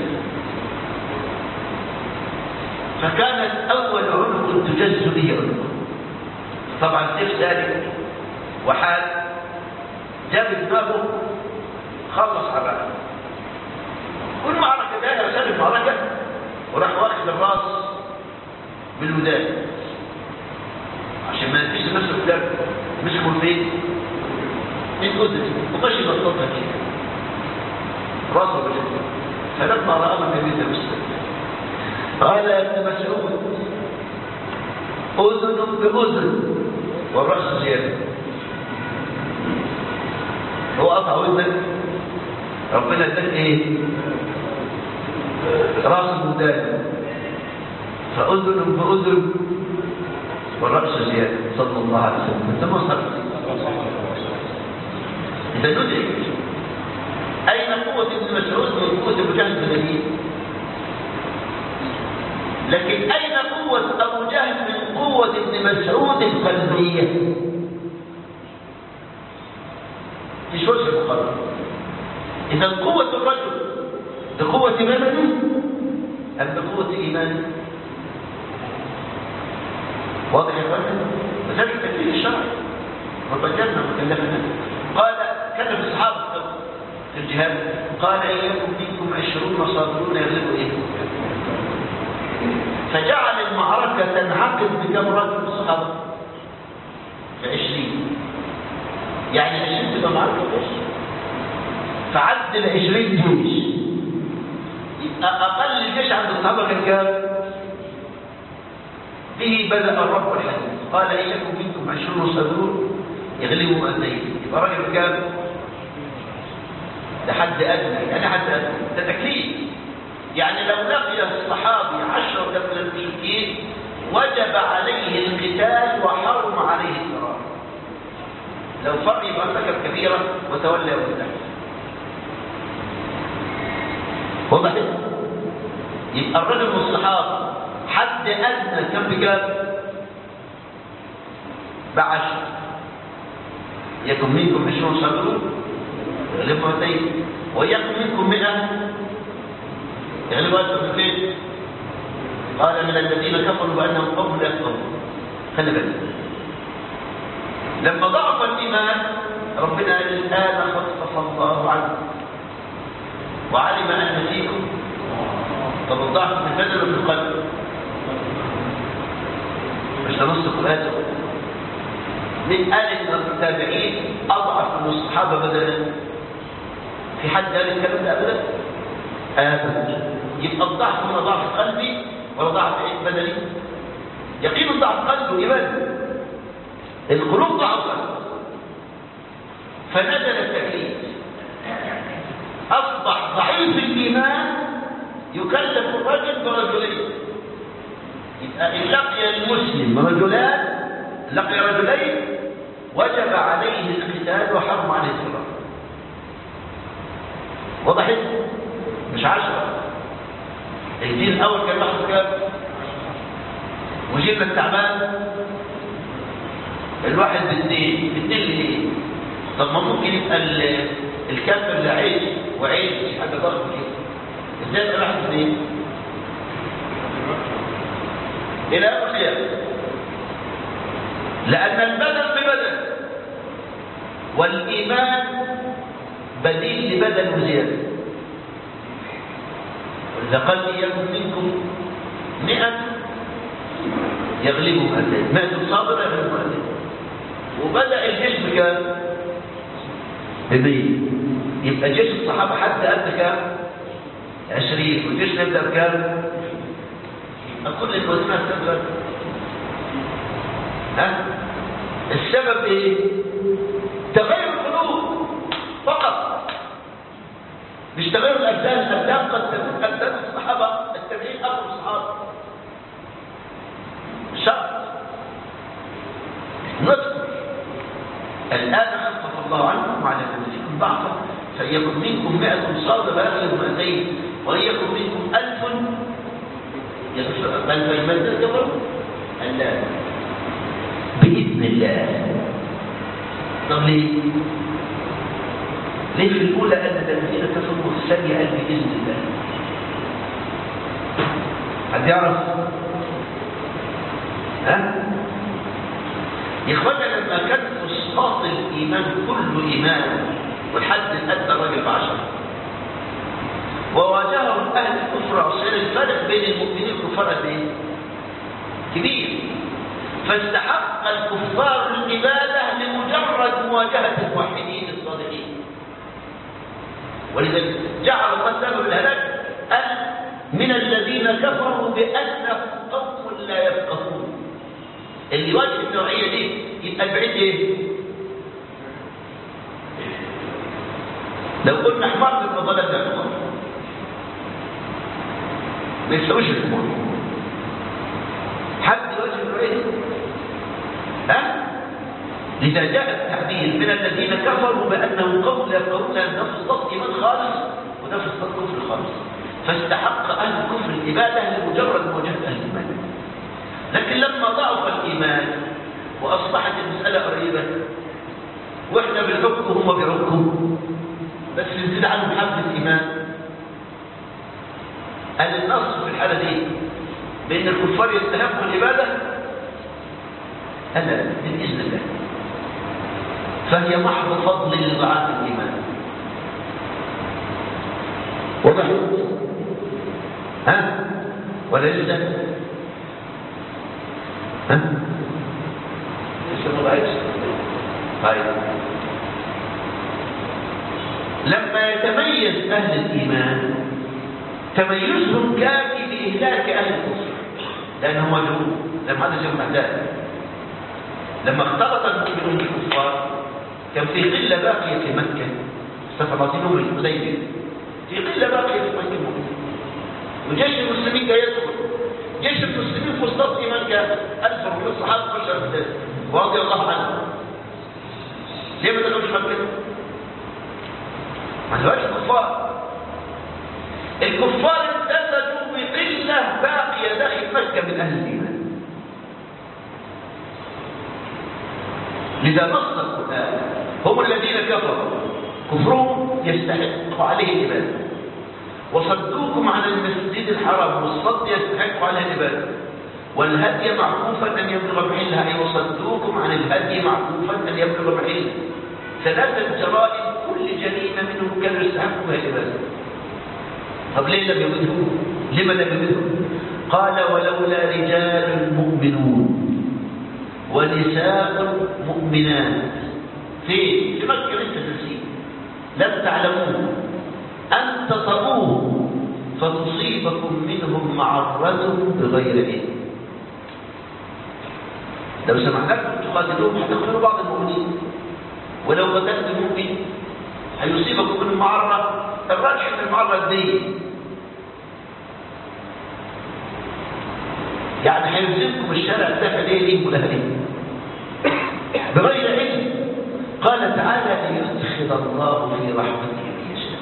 فكانت اول عنق تجز به عنقه. طبعا سيف ذلك وحال جاب دماغه خلص على والمعركه ده وساب المعركه وراح واخد الراس بالودان عشان ما ينفيش الناس الكلاب مسكوا فين؟ من قدس وماشي بطلتها كده راسه بالجنة. فلما رأى النبي صلى الله عليه وسلم قال يا ابن مسعود أذن بأذن والرأس زيادة. هو قطع ودنك ربنا اداك ايه؟ راس الودان، فأذن بأذن والرأس زيادة صلى الله عليه وسلم. انت ما صرت إذا ندرك أين قوة ابن مسعود من قوة أبو جهل المدنية، لكن أين قوة أبو جهل من قوة ابن مسعود القلبية؟ مش وجه المقارنة. إذا قوة الرجل بقوة بدنه أم بقوة إيمانه؟ واضح يا فندم؟ وذلك تكفير الشرع وبينا وكلفنا. قال كلم الصحابة في الجهاد قال إن يكن منكم عشرون صابرون يغلبوا إيه؟ فجعل المعركة تنعقد بكم رجل الصحابة؟ بعشرين. يعني عشرين تبقى معركة بعشرين. فعد العشرين جيش. يبقى أقل جيش عند الصحابة كان كام؟ به بدأ الرب الحديث قال إن يكن منكم عشرون صابرون يغلبوا مئتين. يبقى راجل كام؟ ده حد أدنى. يعني حد أدنى ده تكليف. يعني لو لقي الصحابي عشرة من المشركين وجب عليه القتال وحرم عليه الفرار. لو فر يبقى ارتكب كبيرة وتولى وانتهى. واضح؟ يبقى الرجل من الصحابة حد أدنى كم بكام؟ بعشر. يكن منكم عشرون صابرون يغلبوا مئتين ويكن منكم مئة يغلبوا أكثر من مئتين. قال من الذين كفروا بأنهم قوم لا يفقهون. خلي بالك لما ضعف الإيمان ربنا قال الآن خفف الله عنكم وعلم أن فيكم. طب الضعف في البدن وفي القلب مش ده نص القرآن. من قال ان التابعين اضعف من الصحابه بدلا؟ في حد قال الكلام ده ابدا؟ ابدا. يبقى الضعف هنا ضعف قلبي ولا ضعف بدني؟ يقين ضعف قلبه ايمان. القلوب ضعفت فنزل التكليف اصبح ضعيف الايمان يكلف الرجل برجلين. يبقى ان لقي المسلم رجلان لقي رجلين وجب عليه القتال وحرم عليه الفرار. وضحت؟ مش عشرة. الجيل الاول كان واحد كام؟ وجيلنا التعبان الواحد باثنين. باثنين ليه؟ طب ما ممكن يبقى الكافر لا عيش وعيش مش حاجه ضغط كده. ازاي يبقى واحد باثنين؟ الى يوم القيامه. لأن البدن ببدن والإيمان بديل لبدن وزيادة. وإذا قال يكن منكم مئة يغلبوا مئتين. مئة صابر يغلبوا مئتين. وبدأ الجيش بكام؟ بمية. يبقى جيش الصحابة حتى قد كام؟ عشرين. والجيش نبدأ بكام؟ يبقى كل الوزنات تبدأ. ها؟ السبب ايه؟ تغير القلوب فقط مش تغير الابدان. الابدان قد تكون ابدان الصحابه التابعين اغلب الصحابه شرط نذكر الان خفف الله عنكم وعلى انفسكم ضعفا فليكن منكم مئة صابر يغلب مئتين وان يكن منكم ألف يغلب بل فيمدد كفر ألا بإذن الله. طب ليه؟ ليه في الأولى قال الذين كفروا وفي الثانية قال بإذن الله؟ حد يعرف؟ ها؟ يا إخوانا لما كان فسطاط الإيمان كله إيمان والحد الأدنى الراجل بعشرة وواجههم أهل الكفر عصير الفرق بين المؤمنين والكفار قد إيه؟ كبير. فاستحق الكفار الإبادة لمجرد مواجهة الموحدين الصادقين. ولذلك جعل الله سبب الهلاك أن من الذين كفروا بأنهم قوم لا يفقهون. اللي يواجه النوعية دي يبقى البعيد ايه؟ لو قلنا حمار من فضلات الحمار ما يسويش الحمار. حد يواجه النوعية دي؟ ها؟ لذا جاء التعبير من الذين كفروا بأنهم قوم لا يفقهون لأن ده في الصدق إيمان خالص وده في الصدق كفر خالص. فاستحق أهل الكفر الإبادة لمجرد مواجهة أهل الإيمان. لكن لما ضعف الإيمان وأصبحت المسألة قريبة وإحنا بالحكم وهم بيحكموا بس نزيد عنهم حبة الإيمان. قال النص في الحالة دي بأن الكفار يستحقوا الإبادة ألا بإذن الله. فهي محض فضل لضعاف الإيمان. وضح؟ ها؟ ولا لسه؟ ها؟ لسه ما رأيتش؟ طيب لما يتميز أهل الإيمان تميزهم كافي بإهلاك أهل الكفر لأنهم وجهون لما هذا شيء محدث. لما اختلط المؤمنون بالكفار كان في قلة باقية في مكة استفرطينهم الحديبية في قلة باقية في مكة المؤمنين وجيش المسلمين جاي يدخل. جيش المسلمين في وسط إيمان كان ألف من الصحابة بشر الناس ورضي الله عنهم. ليه ما دخلوش مكة؟ ما دخلوش الكفار. الكفار امتزجوا بقلة باقية داخل مكة من أهل الإيمان. لذا نص القرآن هم الذين كفروا كفرهم يستحق عليه العبادة وصدوكم عن المسجد الحرام والصد يستحق عليه العبادة والهدي معكوفا أن يبلغ محلها أي وصدوكم عن الهدي معكوفا أن يبلغ محلها. ثلاثة جرائم كل جريمة منهم كانوا يستحقوا بها العبادة. طب ليه لم يبدوا؟ لما لم يبدوا؟ قال ولولا رجال مؤمنون ونساء مؤمنات في في مكة انت تنسيه لم تعلموه أن تطؤوه فتصيبكم منهم معرة بغير علم. لو سمحتكم تقاتلوهم هتقتلوا بعض المؤمنين ولو قتلتم مؤمن هيصيبكم منهم معرة. الراجح من المعرة دي يعني هيلزمكم الشارع التافه ليه ليه ملاهلين بغير علم. قال تعالى ليدخل الله في رحمته من يشاء.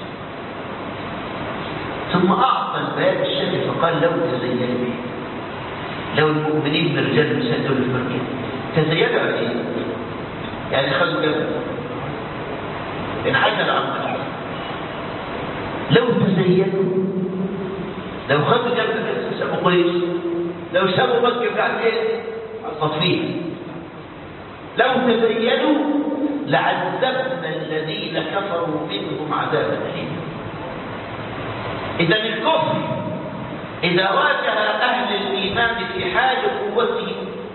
ثم أعطى الباب الشافي فقال لو تزينوا به لو المؤمنين من الرجال مسدوا في مكة تزينوا عليه يعني خذوا جنب انعزل عن مكة. لو تزينوا لو خذوا جنب سابوا قريش لو سابوا مكة بعدين التطفيل لو تزينوا لعذبنا الذين كفروا منهم عذابا أليما. إذا الكفر إذا واجه أهل الإيمان في حال قوته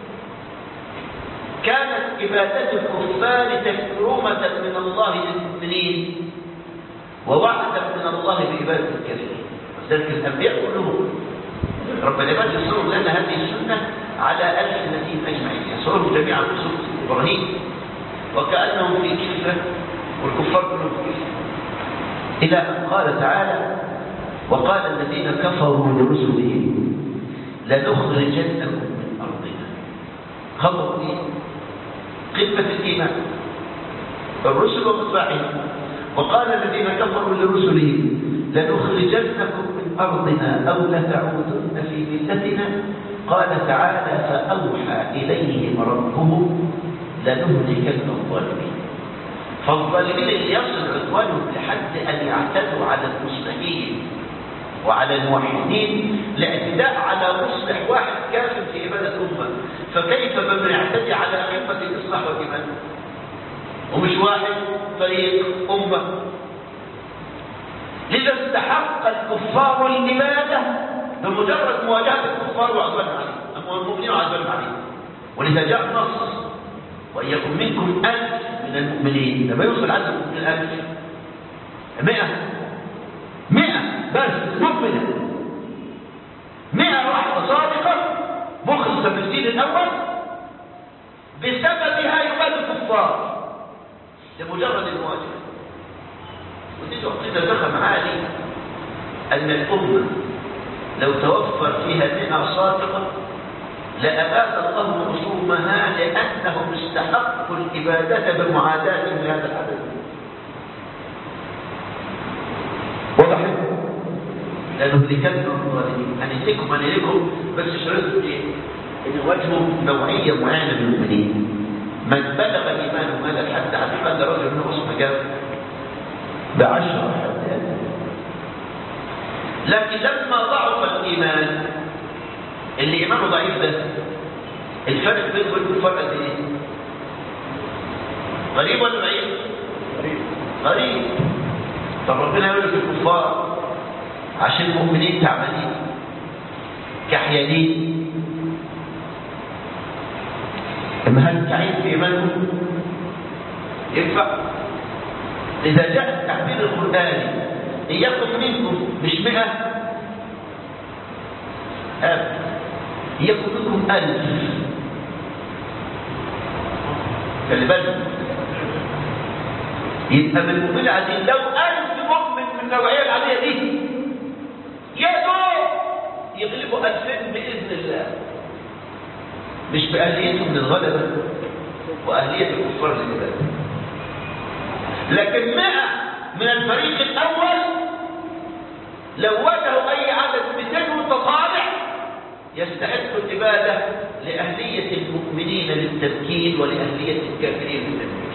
كانت عبادة الكفار تكرمة من الله للمؤمنين ووعدا من الله بعبادة الكافرين. ذلك الأنبياء كلهم رب العباد يصروا لنا هذه السنة على ألسنتهم أجمعين يصروا جميعا بسورة إبراهيم وكأنهم في كفة والكفار كلهم في كفة إلى أن قال تعالى وقال الذين كفروا لرسلهم لنخرجنكم من أرضنا. خبروا إيه؟ قمة الإيمان الرسل ومتباعهم. وقال الذين كفروا لرسلهم لنخرجنكم من أرضنا أو لتعودن في ملتنا. قال تعالى فأوحى إليهم ربهم لنهلكن الظالمين. فالظالمين اللي يصل عدوانهم لحد أن يعتدوا على المصلحين وعلى الموحدين لاعتداء على مصلح واحد كافر في عبادة أمة فكيف بمن يعتدي على أئمة الإصلاح والإيمان ومش واحد فريق أمة. لذا استحق الكفار العبادة بمجرد مواجهة الكفار وعدوان عليهم أما المؤمنين وعدوان عليهم. ولذا جاء النص وإن يكن منكم ألف من المؤمنين لما يوصل عدد من الألف مئة مئة بس مؤمنة مئة واحدة صادقة مخلصة في الدين الأول بسببها يباد الكفار لمجرد المواجهة. ودي تعطينا رقم عالي أن الأمة لو توفر فيها مئة صادقة لأباد الله رسومها لأنهم استحقوا الإبادة بمعاداة لهذا العدد. واضح؟ لنهلكن الظالمين. أنهلكم أنهلكم بس شرطوا إيه؟ إن وجهوا نوعية معينة من المؤمنين. من بلغ إيمانه هذا الحد حتى قال رجل منه اسمه جاب بعشرة حتى. لكن لما ضعف الإيمان اللي إيمانه ضعيف ده الفرق بينه وبين الكفار قد إيه؟ غريب ولا بعيد؟ قريب. غريب. طب ربنا يقول لك الكفار عشان المؤمنين تعبانين كحيانين، اما هل تعين في ايمانهم ينفع؟ اذا جاء التعبير القراني ان يكن منكم مش مئة ألف، يكن منكم ألف، خلي بالك، يبقى من المؤمنين عايزين لو ألف مؤمن من النوعية العادية دي يا دوب يغلبوا ألفين بإذن الله، مش بأهليتهم للغلبة وأهلية الكفار للغلبة، لكن مئة من الفريق الأول لو واجهوا أي عدد مئتين متطالع يستحق الإبادة لأهلية المؤمنين للتمكين ولأهلية الكافرين للتمكين.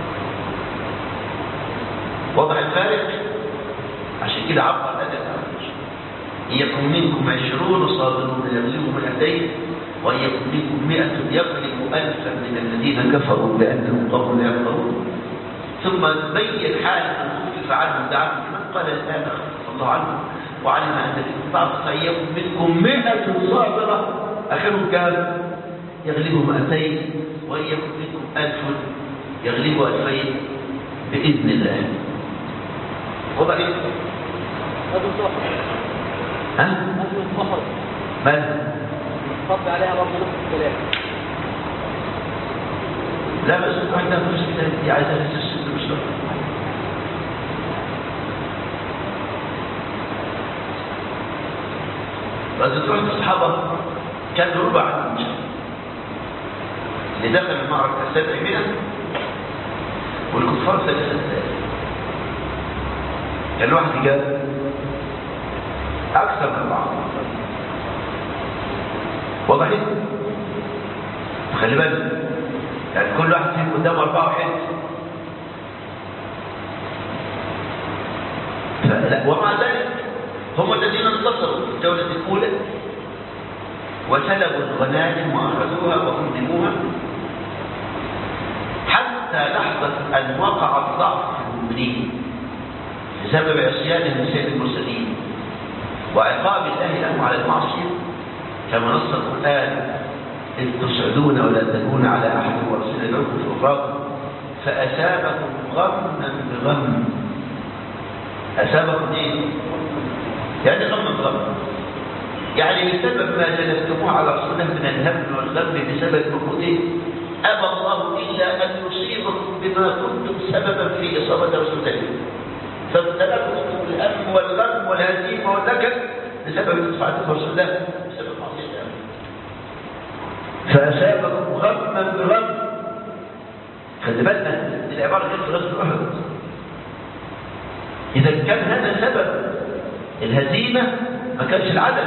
وضع الفارق عشان كده عبر هذا الأمر: يكن منكم عشرون صابرون يغلبوا مئتين، وإن يكن منكم مئة يغلب ألفا من الذين كفروا بأنهم قوم لا يفقهون. ثم بين حال من خفف عنهم دعاهم من قال الآن خفف الله عنهم وعلم أن فيكم بعض، فيكن منكم مئة صابرة آخرهم كام؟ يغلبوا مئتين، وإن يكن منكم ألف يغلبوا ألفين بإذن الله. وضع إيه؟ هذا الصحر. ها؟ هذا الصحر. من؟ صب عليها برضه نفس الكلام. لا بس عندنا نفس الكلام دي عايزة تسجل مش ضروري. بعد تروح الصحابة كان ربع عن اللي دخل المعركة سبعمائة والكفار ثلاثة آلاف. كان واحد جاب أكثر من بعض. واضح؟ خلي بالك، يعني كل واحد فيهم قدامه أربعة وحد. فلا، ومع ذلك هم الذين انتصروا في الجولة الأولى وسلبوا الغنائم وأخذوها وقدموها حتى لحظة أن وقع الضعف في المؤمنين بسبب عصيانهم لسيد المرسلين وعقاب الله لهم على المعصية، كما نص القرآن: إذ تصعدون ولا تكون على أحد ورسول لكم في أخراكم فأسابكم غما بغم. أسابكم إيه؟ يعني غما بغم، يعني بسبب ما جلستموه على رسوله من الهم والغم بسبب مقوته أبى الله إلا أن يصيبكم بما كنتم سببا في إصابة رسول الله، فابتلكم الهم والغم والهزيمة والنكد بسبب إصابة رسول الله بسبب معصية الله، فأسابكم غما بغم. خلي بالنا العبارة غير في غزوة أحد. إذا كان هذا سبب الهزيمة ما كانش العدد،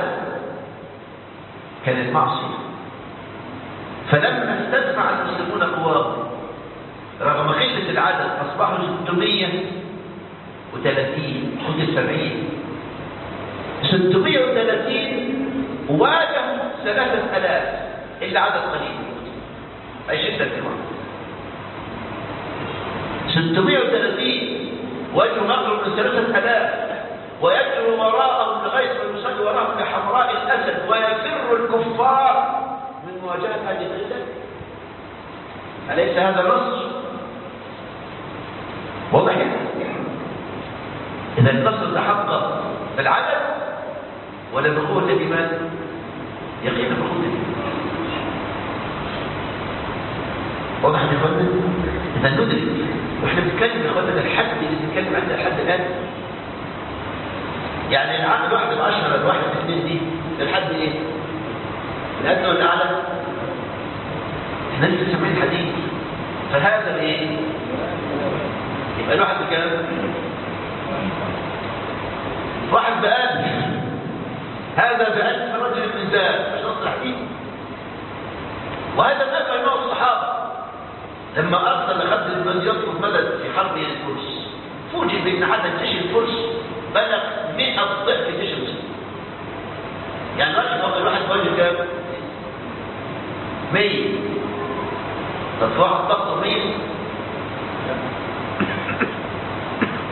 كان المعصية. فلما استجمع المسلمون قواهم رغم قلة العدد أصبحوا ستمائة وثلاثين، خذ السبعين، ستمائة وثلاثين واجهوا ثلاثة آلاف إلا عدد قليل أي شدة الوعد. ستمائة وثلاثين واجهوا نقر من ثلاثة آلاف ويجروا وراءهم لغاية ما يصلي وراءهم لحمراء الأسد ويفر الكفار من مواجهة هذه القتال. أليس هذا النصر؟ واضح؟ إذا النصر تحقق بالعدد ولا بقوة الإيمان؟ يقينا بقوة الإيمان. واضح يا إخوانا؟ إذا ندرك وإحنا بنتكلم يا إخوانا الحد اللي بنتكلم عنه الحد الآن، يعني العدد واحد العشرة الواحد الاثنين دي الحد ايه؟ الأدنى ولا الأعلى؟ احنا لسه سامعين حديث، فهذا ايه؟ يبقى الواحد بكام؟ واحد بألف، هذا بألف رجل من ذات، مش نصر حديث. وهذا ما فعله الصحابة لما أرسل خالد بن يطلب مدد في حرب الفرس، فوجئ بأن عدد جيش الفرس بلغ مئة ضعف جيش المسلمين. يعني الواحد الواحد واجه كام؟ مية. طب واحد ضغط مية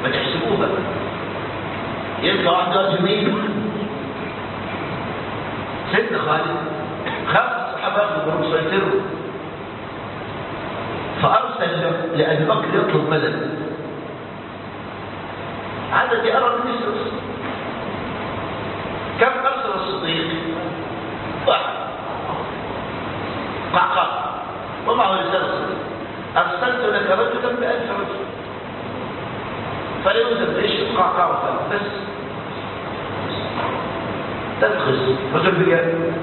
ما تحسبوها. يطلع واحد راجل مين؟ سيدنا خالد خاف الصحابة ياخذوا يسيطروا، فأرسل لأبي بكر يطلب مدد. عدد يقرب من يسرس. كم أرسل الصديق؟ واحد. قعقاع ومعه رسالة الصديق: أرسلت لك رجلا بألف رجل. فليوزن ليش قعقاع وفعل بس تدخل رجل بجانب.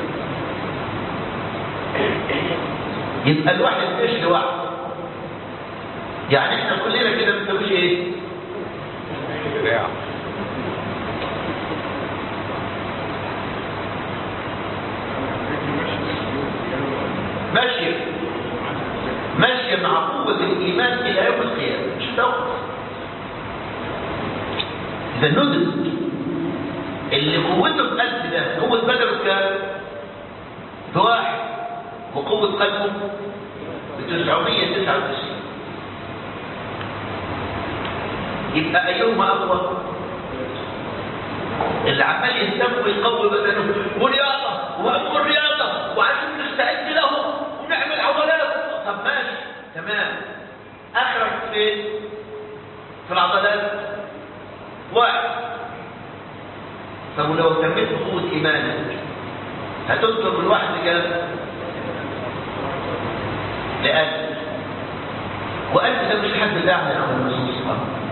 يبقى الواحد ايش لوحده. يعني احنا كلنا كده بنسويش ايه؟ ماشية ماشية مع قوة الإيمان إلى يوم القيامة، مش توقف. إذا ندرك اللي قوته بألف ده قوة بدنه كام؟ بواحد، وقوة قلبه بتسعمية تسعة وتسعين. يبقى أيهما أقوى؟ اللي عمال يهتم ويقوي بدنه ورياضة وأمر الرياضة وعشان نستعد له ونعمل عضلات. طب ماشي تمام، آخرك فين؟ في العضلات واحد. طب ولو اهتميت بقوة إيمانك هتنظر من واحد لكام؟ لألف. وألف ده مش حد الأعلى يا أخوان الرسول صلى الله عليه وسلم،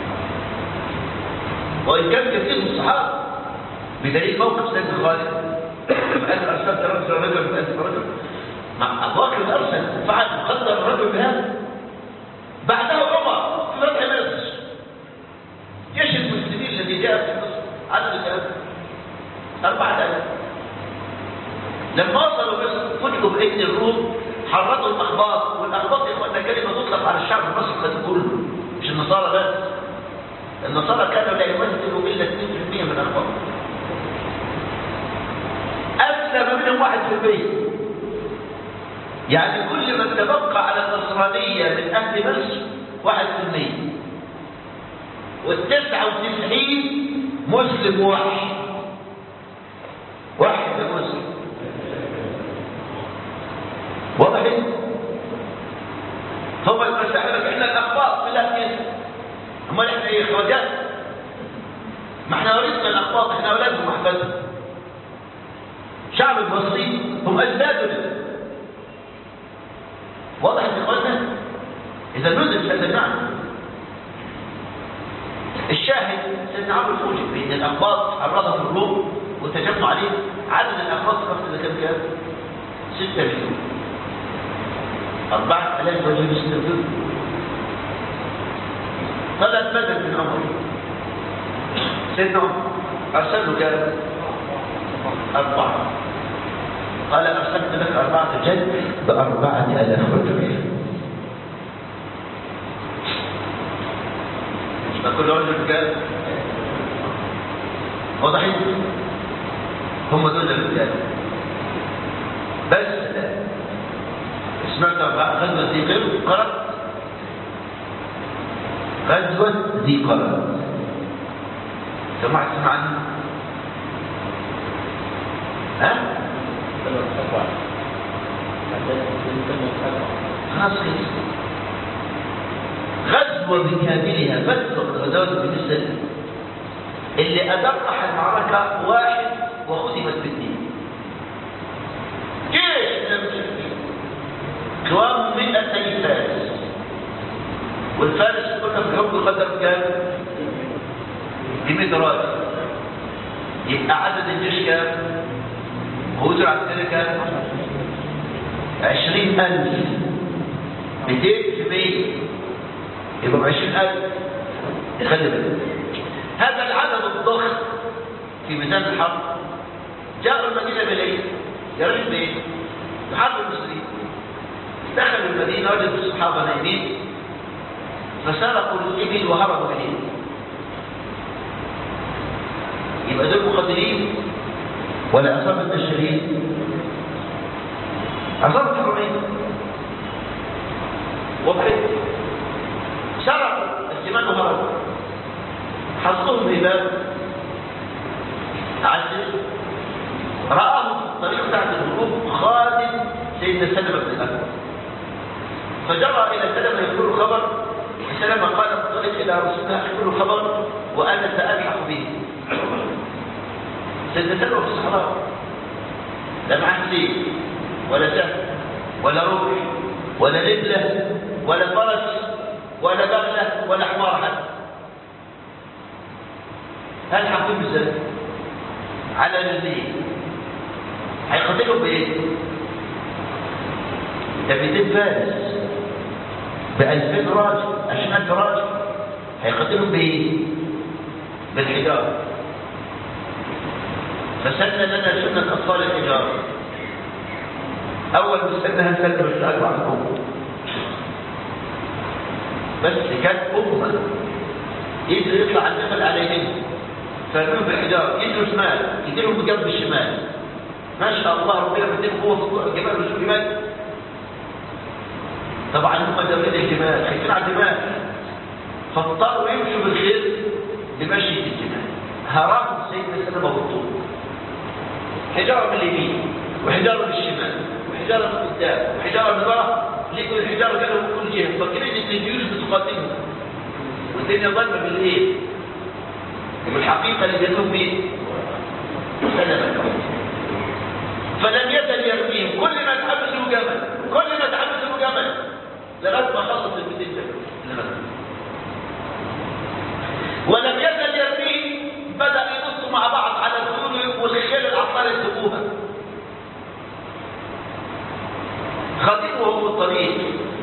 وإن كان كثير من الصحابة، بدليل موقف سيدنا خالد أنا أرسلت رجل رجل بألف رجل. مع أبو بكر أرسل فعل قدر الرجل بهذا. بعده عمر في فتح مصر، جيش المسلمين الذي جاء في مصر عدد كام؟ أربعة آلاف. لما وصلوا مصر فوجئوا بأن الروم حرضوا الأخباط، والأخباط يا إخواننا كلمة تطلق على الشعب المصري كله، مش النصارى بس. النصارى كانوا لا يمثلوا إلا اثنين بالمئة من الأخباط. أسلم منهم واحد في البيت. يعني كل من تبقى على النصرانية من أهل مصر واحد في المية، والتسعة وتسعين مسلم واحد واحد مسلم. واضح؟ هم المساحرة احنا الأخباط بلا كده. امال احنا ايه اخراجات؟ ما احنا ورثنا الأخباط، احنا أولادهم وأحفادهم. شعب المصري هم أجدادنا. واضح يا اخوانا؟ إذا ندرس هذا المعنى. الشاهد سيدنا عمرو الفوجي بأن الأخباط حرضهم الروم وتجمعوا عليه. عدد الأخباط في وقت كان كام؟ ستة مليون. أربعة آلاف رجل يستنفذوا. طلب بدل من عمر. سيدنا عمر أرسل له كام؟ أربعة. قال أرسلت لك أربعة جد بأربعة آلاف رجل. كل رجل كام؟ واضحين؟ هم دول الرجال. بس سمعت غزوة ذي قرد؟ غزوة ذي قرد سمعت سمع عنها؟ ها؟ خلاص خلص. غزوة بكاملها بس غزوة بالنسبة اللي أدرح المعركة واحد وخدمت بالدين. جيش من المشركين قوام مئتي فارس، والفارس كنا في الحب قدر كام؟ بمئة راجل. يبقى عدد الجيش كام؟ قوته عندنا كام؟ عشرين ألف. مئتين في مئة يبقى بعشرين ألف. خلي بالك هذا العدد الضخم في ميدان الحرب جاءوا المدينة بليل يرجل بإيه؟ بحرب المسلمين. دخلوا المدينة وجدوا الصحابة نايمين فسرقوا الإبل وهربوا إليه. يبقى دول مقاتلين ولا أصابة البشرين؟ أصابة الحرمين. وبحيث سرقوا الثمان وهربوا. أصلهم إمام عزيز رآه في الطريق تحت الهروب خادم سيدنا سلمة بن الأكوع، فجرى إلى سلمة يقول الخبر، سلمة قال انطلق إلى رسول الله يقول الخبر وأنا سألحق به. سيدنا سلمة في الصحراء لا معاه سيف ولا سهم ولا رمح ولا لبلة ولا فرس ولا بغلة ولا حمار حتى. هل حكم ازاي؟ على رجليه هيقتلهم بايه؟ ده مئتين فارس بألفين راجل عشرين ألف راجل هيقتلهم بايه؟ بالحجارة. فسن لنا سنة أطفال الحجارة. أول مستنها سلم السؤال عن الأمة، بس كانت أمة يقدر يطلع النخل عليهم فيرميهم بالحجارة، يدوا شمال يديرهم بجنب الشمال. ما شاء الله ربنا مديهم قوة في الجبال وشوف الجبال. طبعا هم دولين الجمال خايفين على الجمال، فاضطروا يمشوا بالخير لمشية الجمال. هربوا سيدنا سلمة بالطول، حجارة من اليمين وحجارة من الشمال وحجارة من قدام وحجارة من ورا، لقوا الحجارة كانوا من كل جهة، فاكرين ان الجيوش بتقاتلهم والدنيا ظلمة بالليل، والحقيقة اللي جاتهم مين؟ سلمة. فلم يزل يرميهم، كل ما تحبسوا جمل كل ما تحبسوا جمل لغاية ما خلص المئتين جمل. ولم يزل يرميهم، بدأ ينصوا مع بعض على الخيول والخيل العطار يسبوها. خطيبهم في الطريق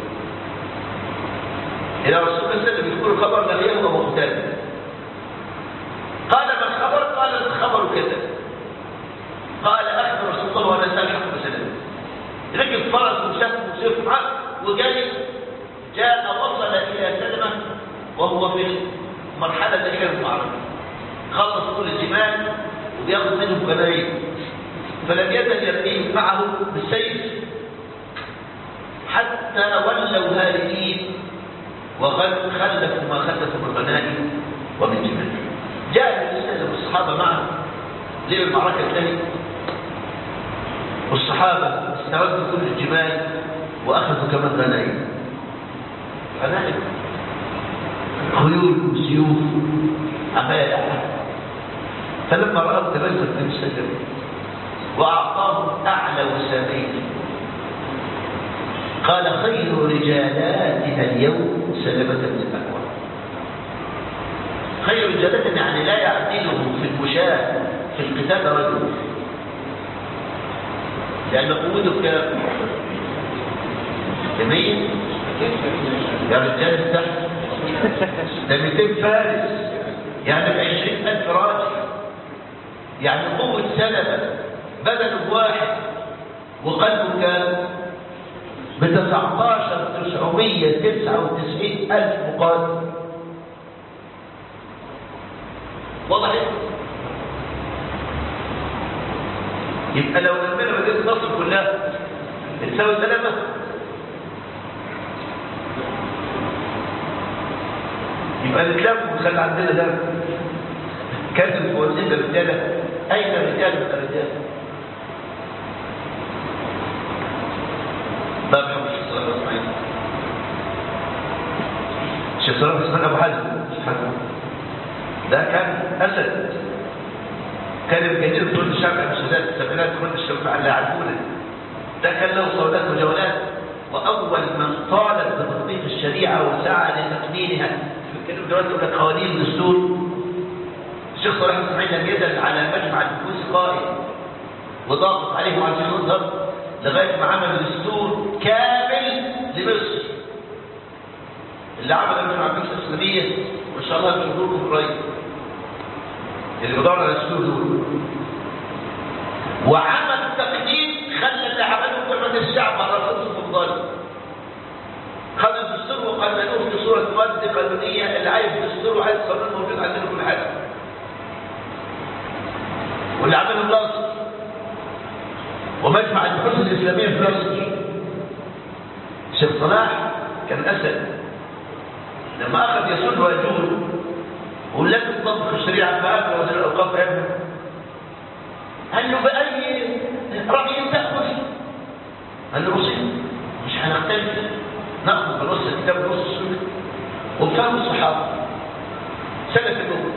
إلى رسول الله صلى الله عليه وسلم يقول خبر لغيه ومختلف. قال ما الخبر؟ قال الخبر كذا. قال أخبر رسول الله وأنا سألحق بسلام. ركب فرس وشاف وسيف معه وجاي، جاء وصل إلى سلمة وهو في المرحلة اللي كانت معركة، خلص كل الجمال وبياخذ منهم غنائم، فلم يزل يرميهم معه بالسيف حتى ولوا هاربين وخلفوا ما خلفوا من غنائم ومن جمال. جاء النبي صلى الله عليه وسلم والصحابة معه ليه المعركة الثانية، والصحابة استردوا كل الجمال وأخذوا كمان غنائم غنائم خيول وسيوف عباية. فلما رأوا تبسم النبي صلى الله عليه وسلم وأعطاهم أعلى وسامين، قال خير رجالاتنا اليوم سلمة بن الأكوع. خير رجالاتنا يعني لا يعدلهم في المشاة في القتال رجل، لأن قوته كام؟ كمية يا رجال السحر ده مئتين فارس يعني بعشرين ألف راجل، يعني قوة سلمة بدل واحد وقلبه كام؟ بتسعتاشر تسعمية تسعة وتسعين ألف مقاتل. واضح؟ يبقى لو لمنا مدينة نصر كلها تساوي سلامة، يبقى نتلم ونخلي عندنا دم. كاتب فوازير الرجالة، أين الرجال من الرجال؟ طيب يا الشيخ صلاح اسماعيل، الشيخ صلاح اسماعيل أبو حزم ده كان أسد، كان الجدير في كل الشعب المسودات السبعينات كل الشعب اللي عدونا، ده كان له صولات وجولات، وأول من طالب بتطبيق الشريعة وسعى لتقنينها في كلمة دلوقتي يقول لك قوانين الدستور. الشيخ صلاح اسماعيل لم يزل على مجمع النفوس قائم وضاغط عليه وعلى الشيخ الازهر لغايه ما عمل دستور كامل لمصر اللي عمل مجمع النفوس الاسلاميه، وان شاء الله بحضوركم في الرئيس اللي بيدور على الدستور دول، وعمل تقديم خلى اللي عملوه كلمه الشعب على الرئيس المفضل. خدوا الدستور وقننوه في صوره ماده قانونيه، اللي عايز دستور وعايز قانون موجود عندنا كل حاجه. واللي عمله مصر ومجمع البحوث الاسلاميه في مصر الشيخ صلاح كان اسد، لما اخذ يسود ويجول ولازم تطبق الشريعة فهذا وزير الأوقاف هذا قال له بأي رأي تأخذ؟ قال له بسيط مش هنختلف نأخذ بنص الكتاب ونص السنة وبفهم الصحابة سلف الأمة.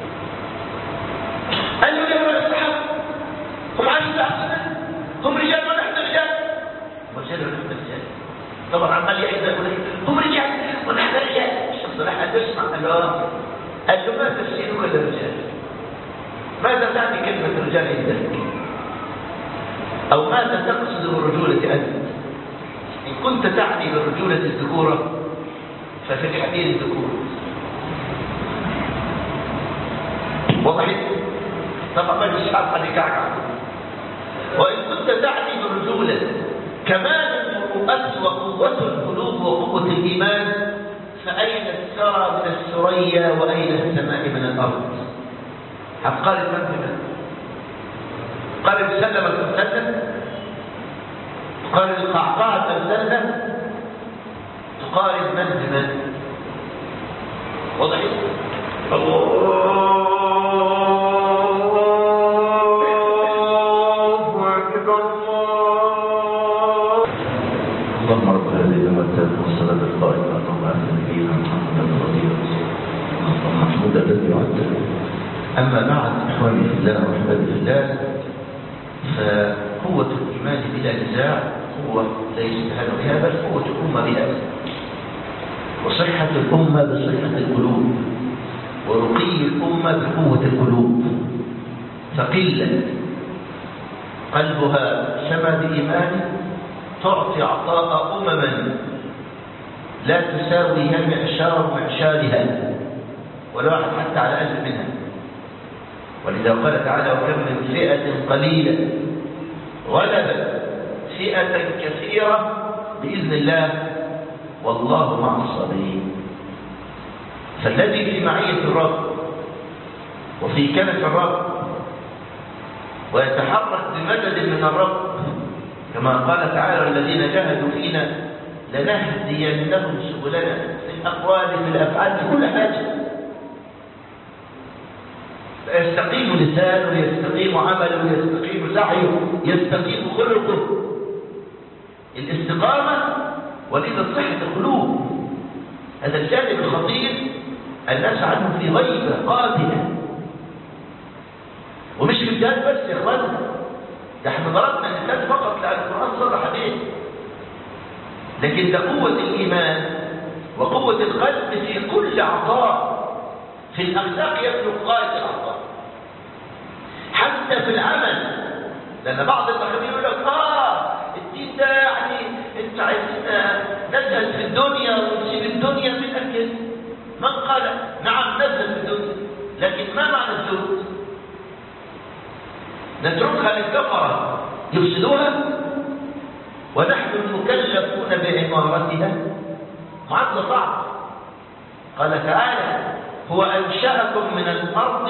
قال له ليه ولا الصحابة هم عايزين أحسن هم رجال ولا احنا رجال ورجال ولا احنا رجال طبعا عمال يعيد يقول هم رجال ولا احنا رجال الشخص راح يسمع قال له قال له ما تفسيرك للرجال ماذا تعني كلمة الرجال عندك أو ماذا تقصد بالرجولة أنت؟ إن كنت تعني بالرجولة الذكورة ففي الحديث الذكورة وضحت؟ طبعا ما فيش حد عليك عقل. وإن كنت تعني بالرجولة كمال المروءة وقوة القلوب وقوة الإيمان فأين الثرى من الثريا وأين السماء من الأرض؟ هتقارن من بمن؟ قارن سلمة بسلمة؟ تقارن القعقاع بسلمة؟ تقارن من بمن؟ وضحت؟ الله اللهم رب هذه الأمة والصلاة القائمة اللهم أهل نبينا محمد رضي الله محمود الذي وعدته. أما بعد إخواني في الله وأحبابي في الله فقوة الإيمان بلا نزاع قوة لا يستهان بها بل قوة الأمة بها وصحة الأمة بصحة القلوب ورقي الأمة بقوة القلوب. فقلة قلبها سمى بإيمان تعطي عطاء أمما لا تساويها معشار معشارها ولا واحد حتى على ألف منها. ولذا قال تعالى وكم من فئة قليلة غلبت فئة كثيرة بإذن الله والله مع الصابرين. فالذي في معية الرب وفي كنف الرب ويتحرك بمدد من الرب كما قال تعالى الذين جاهدوا فينا لنهدينهم سبلنا في الأقوال في الأفعال في كل حاجة. يستقيم لسانه يستقيم عمله يستقيم سعيه يستقيم خلقه. الاستقامة وليد صحة القلوب هذا الجانب الخطير الناس عنه في غيبة قاتلة ومش في الجهاد بس يا اخوانا ده احنا ضربنا الإنسان فقط لأن القرآن صرح به لكن ده قوة الإيمان وقوة القلب في كل عطاء. في الأخلاق يخلق غاية العطاء حتى في العمل لأن بعض الأخرين يقول لك آه الدين ده يعني انت عايزين نزهد في الدنيا ونسيب الدنيا من أكل. من قال نعم نزهد في الدنيا لكن ما معنى الزهد؟ نتركها للكفرة يفسدوها ونحن المكلفون بعمارتها معادلة صعبة. قال تعالى هو أنشأكم من الأرض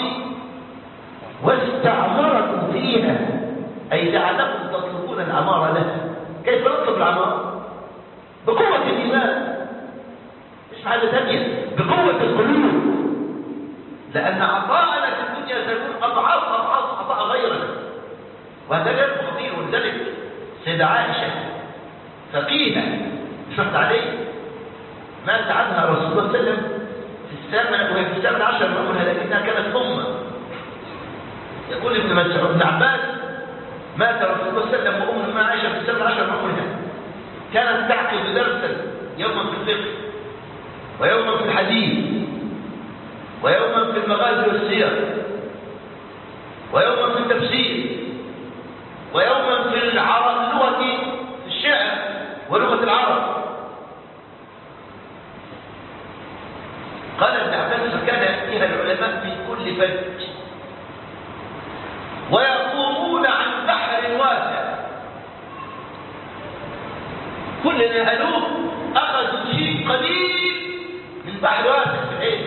واستعمركم فيها أي جعلكم تطلبون العمارة لها. كيف نطلب العمارة؟ بقوة الإيمان مش حاجة ثانية بقوة القلوب لأن عطاءنا في الدنيا سيكون أضعاف أضعاف عطاء غيرنا وهذا غير خطير. ولذلك سيدة عائشة فقيهة شهد عليه مات عنها رسول الله صلى الله عليه وسلم في الثامن وهي في الثامن عشر من عمرها لكنها كانت أمة. يقول ابن مسعود ابن عباس مات رسول الله صلى الله عليه وسلم وأم عائشة في الثامن عشر من عمرها كانت تعقد درسا يوما في الفقه ويوما في الحديث ويوما في المغازي والسير ويوما في التفسير ويوما في العرب لغة الشعر ولغة العرب. قال ابن عباس فكان يأتيها العلماء من كل فج ويقومون عن بحر واسع كل نهلوه أخذوا شيء قليل من بحر واسع في العين.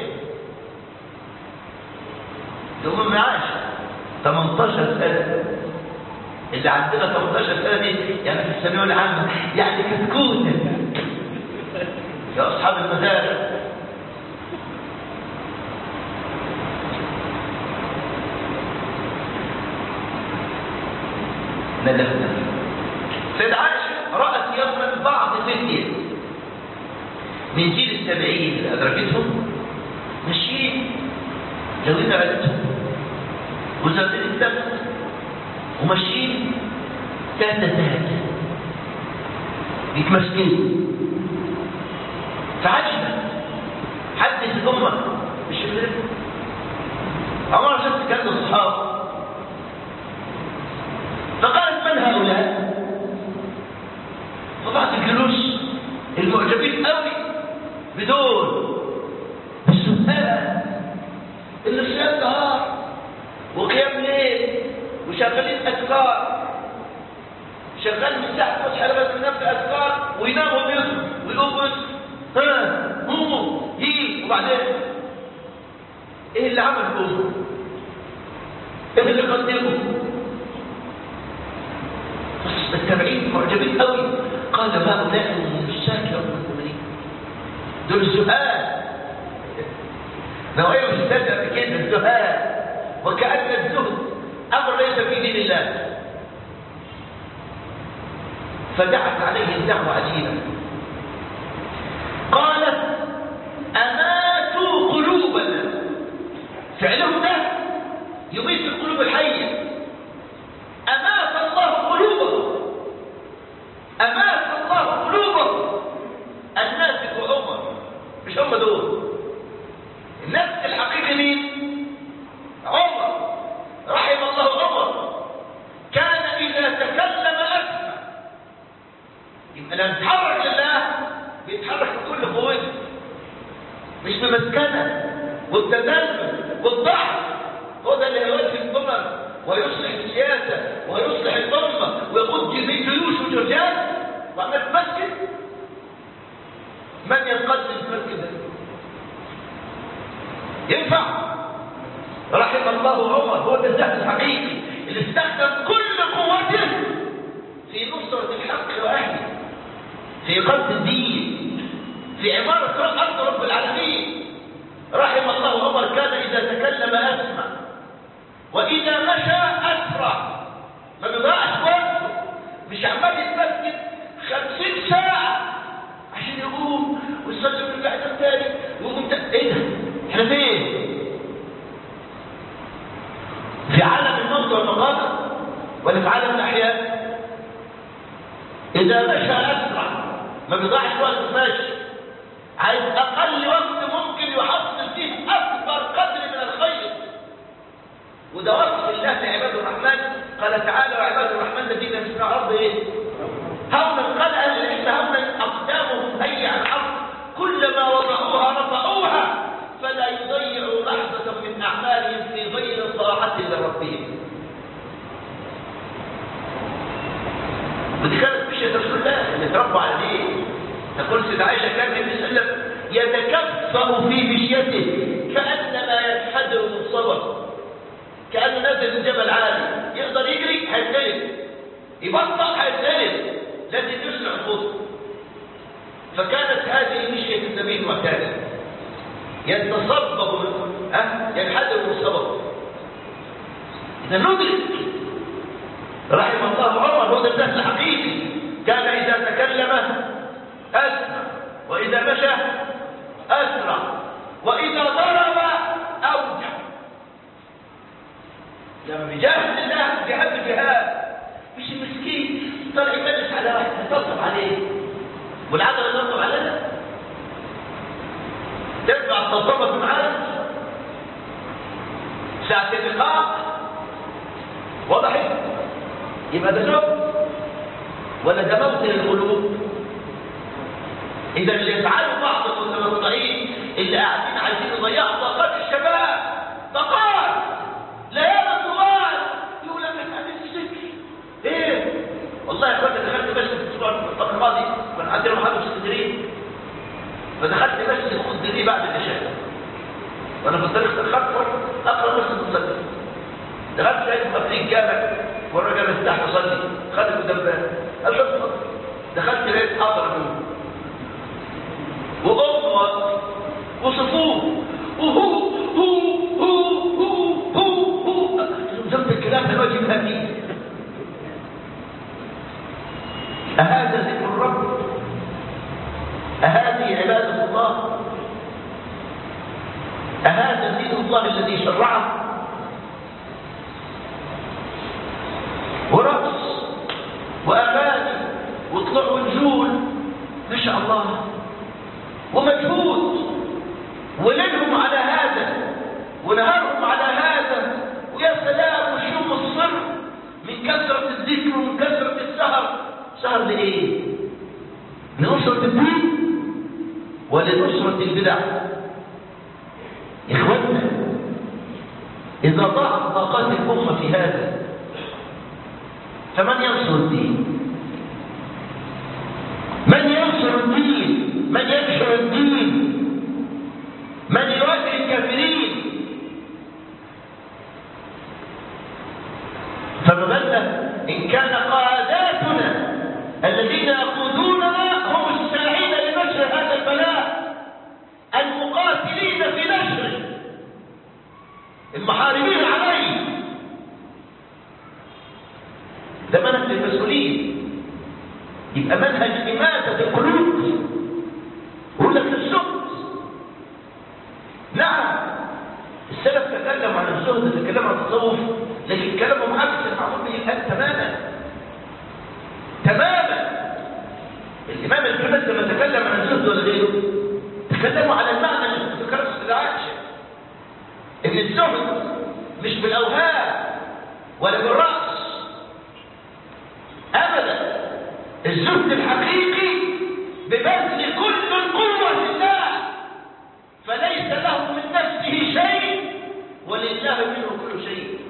يوم معاش ثمانية عشر سنة اللي عندنا ثمانية عشر سنة دي يعني في الثانوية العامة يعني كتكوتة يا أصحاب المدارس. ندمنا. سيدة عائشة رأت يوما بعض فتية من جيل التابعين اللي أدركتهم ماشيين جاوين عيلتهم وزادين الدم وماشيين تحت تحت يتمسكين. فعجبت حدث الأمة بالشكل عمر شفت كانوا الصحابة فقالت من هؤلاء؟ فبعض الجلوس المعجبين قوي بدون السهاد اللي صيام نهار وقيام ليل وشغالين أذكار شغال من الساعة تصحى لغاية ينام في أذكار ويناموا ويصحوا ويقوموا ها قوموا يجي وبعدين ايه اللي عملوا؟ ايه اللي قدموا؟ التابعين معجبين قوي. قال هؤلاء هم الساكن والمؤمنين دول الزهاد نوعيه الزهاد بكده الزهاد وكأن الزهد أمر ليس في دين الله. فدعت عليهم دعوة عجيبة قالت أماتوا قلوبنا. فعلهم ده يميت القلوب الحية. أمات الله قلوبهم أمات الله قلوبهم. الناس عمر مش هم دول. الناس الحقيقي مين؟ عمر رحم الله عمر كان إذا تكلم أسمع. يبقى لما يتحرك لله بيتحرك بكل قوته مش بمسكنة والتدلل والضعف. هو ده اللي هيوجه الأمم ويصلح السياسة ويصلح الأمة ويقود جيوش وجرجات وعمل مسجد. من يقدم المسجد ده؟ ينفع؟ رحم الله عمر هو ده الزهد الحقيقي اللي استخدم كل قوته في نصرة الحق وأهله في قصد الدين في عمارة أرض رب العالمين. رحم الله عمر كان إذا تكلم أسمع وإذا مشى أسرع. ما بيضيعش وقته مش عمال يتمسك خمسين ساعة عشان يقوم ويصلي من البعث التالي ويقوم. ايه ده؟ احنا فين؟ في عالم الموت والمقابر ولا في عالم الأحياء؟ إذا مشى أسرع ما بيضيعش وقت ماشي. عايز أقل وقت ممكن يحصل فيه أكبر قدر من الخير. وده وصف الله لعباد الرحمن. قال تعالى وعباد الرحمن الذين يمشون على الأرض ايه؟ هونا. قال أهل العلم هونا أقدامهم هيا على الأرض كلما وضعوها رفعوها فلا يضيعوا لحظة من أعمالهم في غير طاعة لربهم. ودي كانت مشية رسول الله اللي تربوا على دين. تقول سيدة عائشة كان النبي صلى الله عليه وسلم يتكفأ في مشيته كأنما ينحدر من صبر. كأنه نازل من جبل عالي يقدر يجري هيتغلب يبطأ هيتغلب لازم يسرع الخطوة. فكانت هذه مشية النبي المعتاد يتصبب أه؟ ينحدر من الصبر. إذا ندرك رحم الله عمر هو ده الناس الحقيقي. كان إذا تكلم أسرع وإذا مشى أسرع وإذا ضرب أوجع. لما بيجاهد الله جهاد الجهاد مش المسكين طلع يجلس على واحد يطلب عليه والعدل يطلب علينا تتبع التطبط معاه ساعة اللقاء وضحت. يبقى ده شر ولا ده موت للقلوب؟ إذا اللي يفعلوا بعض المتنطعين اللي قاعدين عايزين يضيعوا طاقات الشباب طاقات ليالي طوال يقول لك احنا عايزين السكر. ايه؟ والله يا اخواتي دخلت مسجد الاسبوع الفترة الماضي كان عندنا محاضرة في اسكندرية فدخلت مسجد الخضري بعد العشاء وانا في الطريق اتأخرت اقرا مسجد المصلي. دخلت لقيت مقفلين الجامع والراجل جالس تحت يصلي خدت قدام قال له دخلت لقيت حاضر منه وأمه وصفوه وهو هو هو هو هو هو ذنب الكلام ده واجب هدي الذي شرعه، ورقص وأغاني وطلوع ونزول ما شاء الله، ومجهود، وليلهم على هذا ونهارهم على هذا، ويا سلام وشوم الصر من كثرة الذكر ومن كثرة السهر. سهر لإيه؟ لنصرة الدين ولنصرة البدع. إخواننا، إذا ضاعت طاقات الأمة في هذا فمن ينصر الدين؟ من ينصر الدين؟ من ينشر الدين؟ من يواجه الكافرين؟ فما بالنا إن كان قاداتنا الذين يقودوننا هم الساعين لنشر هذا البلاء، المقاتلين في نشره، المحاربين عليه. ده منهج المسؤولين، يبقى منهج إماتة القلوب. يقول لك الزهد، نعم السلف تكلم عن الزهد، تكلم عن التصوف، لكن كلامهم عكس المعمول به الآن تماما تماما. الإمام الكبير لما تكلم عن الزهد ولا غيره تكلموا على المعنى اللي ذكره السيدة عائشة، إن الزهد مش بالأوهام ولا بالرأس أبدا. الزهد الحقيقي ببذل كل القوة لله، فليس له من نفسه شيء ولله منه كل شيء.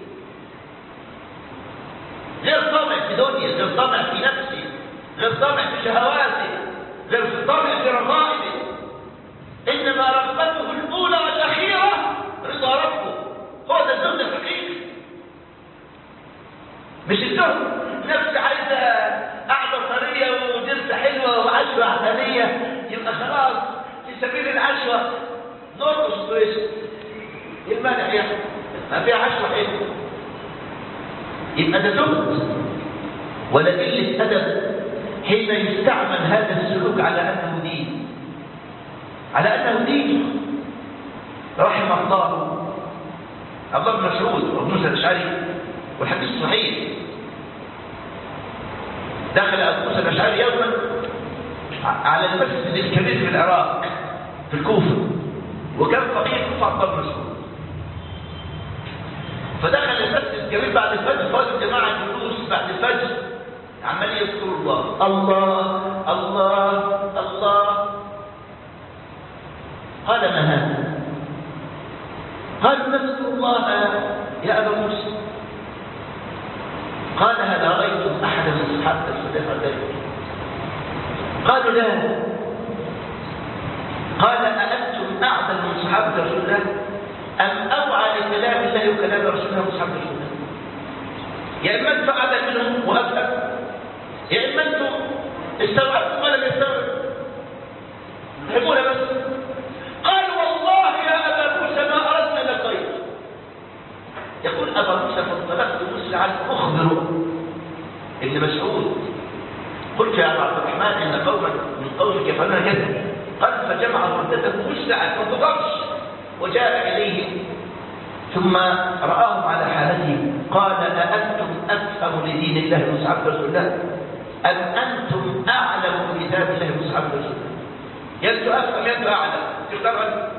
غير طمع في دنيا، غير طمع في نفسه، غير طمع في شهواته، غير طمع في رغائبه، إنما رغبته الأولى والأخيرة رضا ربه. هو ده الزهد الحقيقي، مش الزهد نفس عايزة قعدة طرية وجلسة حلوة وعشوة عدنية يبقى خلاص في سبيل العشوة نرقص ويسكت. ايه المانع يعني؟ ما فيها عشوة حلوة، يبقى ده زهد ولا قلة أدب حين يستعمل هذا السلوك على أنه دين، على أنه دين. رحم الله عبد الله بن مسعود وابن موسى الأشعري، والحديث صحيح. دخل أبو موسى الأشعري يوما على المسجد الكبير في العراق في الكوفة، وكان فقيه كوفة عبد الله بن مسعود. فدخل المسجد الكبير بعد الفجر، فاز الجماعة الجلوس بعد الفجر عمال يذكر الله الله الله الله. قال ما هذا؟ قال نذكر الله يا أبا موسى. قال هل رأيتم أحدا من أصحاب الصديق ذلك؟ قالوا لا. قال أأنتم أعدل من صحابة رسول الله أم أوعى لكلام الله وكلام رسول الله وصحابة رسول الله؟ يا إما أنتم أعدل منهم وأفهم، يا إما أنتم استوعبتم ولا لم يستوعبوا تحبون بس. قال والله يا أبا موسى ما أردنا إلا الخير. يقول أبا موسى فانطلقت مسرعا أخبر ابن مسعود، قلت يا أبا عبد الرحمن إن قوما من قومك يفعلون كذا. قال فجمع مردته مسرعا ما تضرش وجاء إليه ثم رآهم على حالته. قال أأنتم أفهم لدين الله وصحابة رسول الله أم أنتم أعلم بكتاب الله وصحابة رسول الله؟ ينتو أفهم ينتو أعلم. تقدر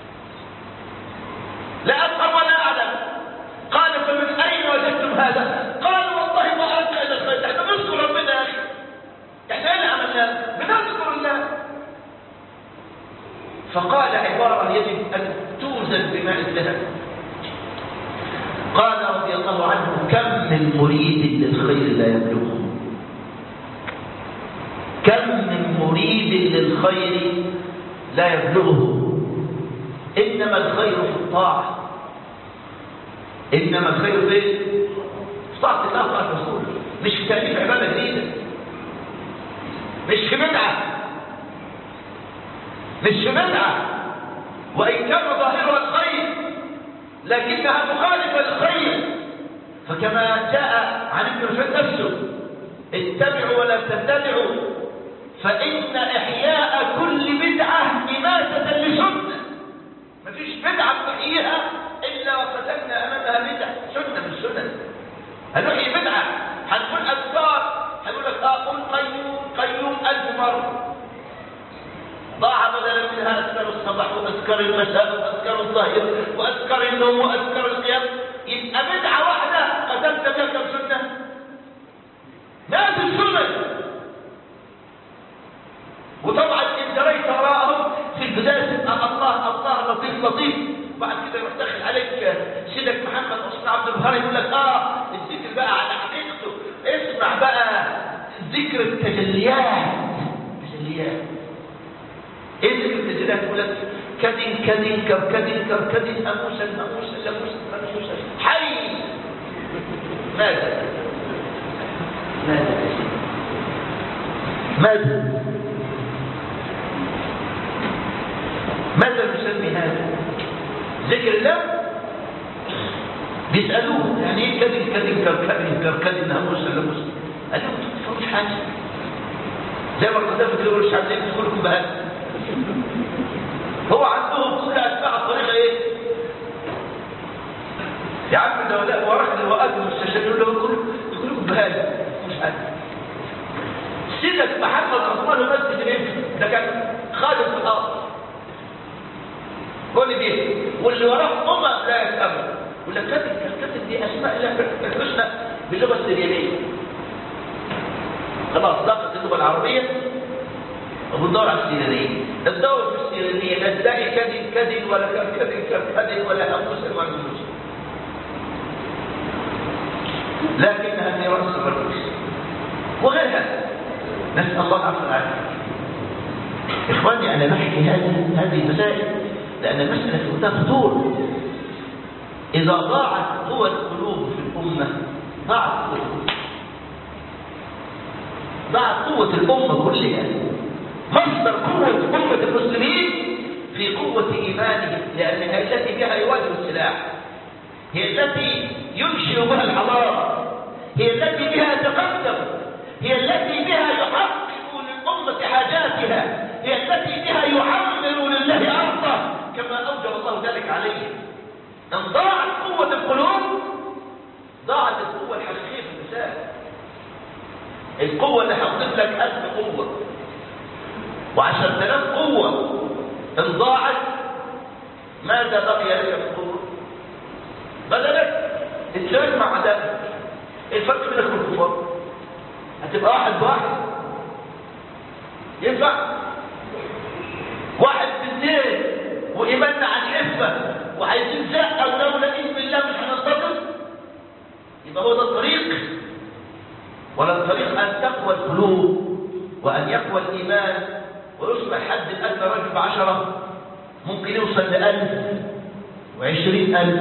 لا أفهم ولا أعلم. قال فمن أين وجدتم هذا؟ قال والله ما أردنا إلا الخير. احنا بنذكر ربنا يا أخي، احنا أين عملنا؟ بنذكر الله. فقال عبارة يجب أن توزن بماء الذهب. قال رضي الله عنه كم من مريد للخير لا يبلغه، كم من مريد للخير لا يبلغه. إنما الخير في الطاعة، إنما الخير في في طاعة الله وطاعة الرسول، مش في تأليف عبادة جديدة، مش في بدعة، مش في بدعة. وإن كان ظاهرها الخير لكنها مخالفة للخير. فكما جاء عن ابن مسعود نفسه اتبعوا ولا تتبعوا فإن إحياء كل بدعة إماتة لسنة. مفيش بدعة تحييها إلا هنحيي بدعة، هنقول أذكار، هنقول لك اه قل قيوم قيوم ألف مرة، ضاع بدلا منها أذكار الصباح وأذكار المساء وأذكار الظهر وأذكار النوم وأذكار القيام. يبقى بدعة واحدة قتلت بها كم سنة؟ مئات السنن. وطبعا إن جريت وراءهم في البداية تبقى الله الله لطيف لطيف، بعد كده يروح داخل عليك سيدك محمد أصلا عبد الوهاب يقول لك اه الذكر بقى على حقيقته. اسمع بقى ذكر التجليات. تجليات ايه ذكر التجليات؟ يقول لك كدن كدن كركدن كركدن اموسا اموسا لموسا منفوسا حي. ماذا؟ ماذا؟ ماذا؟ ماذا نسمي هذا؟ ذكر الله؟ بيسألوه يعني ايه كدن كدن كركدن كركدن اموسا لموسا؟ قال لهم ما تفهموش حاجه، زي ما القذافي يقولوا مش عارفين تقولكم بهذا. هو عندهم كل اتباع الطريقه ايه؟ يا عم ده ولا وراك الوقت المستشار يقول لهم يقول لكم بهذا مش عارف. سيدك محمد عثمان مسجد الابن ده كان خالد في الارض كل دي، واللي وراه امه لا يفهموا. ولا كاتب كاتب دي اسماء الله الحسنى باللغه السريانيه. خلاص ضغط اللغه العربيه وبندور على السيرانيه. الدور في السيرانيه لا تلاقي كدن كدن ولا كدن كدن ولا اموس ولا اموس، لكنها في راس الرؤوس وغيرها. نسال الله العفو والعافيه. اخواني انا بحكي هذه هذه المسائل لان المساله في منتهى الخطوره. اذا ضاعت قوى القلوب في الامه ضاعت قوه القلوب. ضاعت قوه الامه كلها. مصدر قوه امه المسلمين في قوه ايمانهم، لانها التي بها يواجه السلاح، هي التي ينشئ بها الحضاره، هي التي بها يتقدم، هي التي بها يحقق للامه حاجاتها، هي التي بها يعمر لله ارضه كما اوجب الله ذلك عليه. ان ضاعت قوه القلوب ضاعت القوه الحقيقيه في المثال. القوه اللي هتضيف لك ألف قوه وعشرة آلاف قوه ان ضاعت ماذا بقي لك من قوه؟ بدلك اتساوي مع عدائك. الفرق بينك وبين الكفار هتبقى واحد بواحد. ينفع واحد في اثنين وايماننا عن حفه وعايزين زقه ولولا باذن الله مش هننتصر؟ يبقى هو ده الطريق؟ ولا الطريق ان تقوى القلوب وان يقوى الايمان ويصبح حد الادنى رجل بعشره ممكن يوصل لألف وعشرين ألف.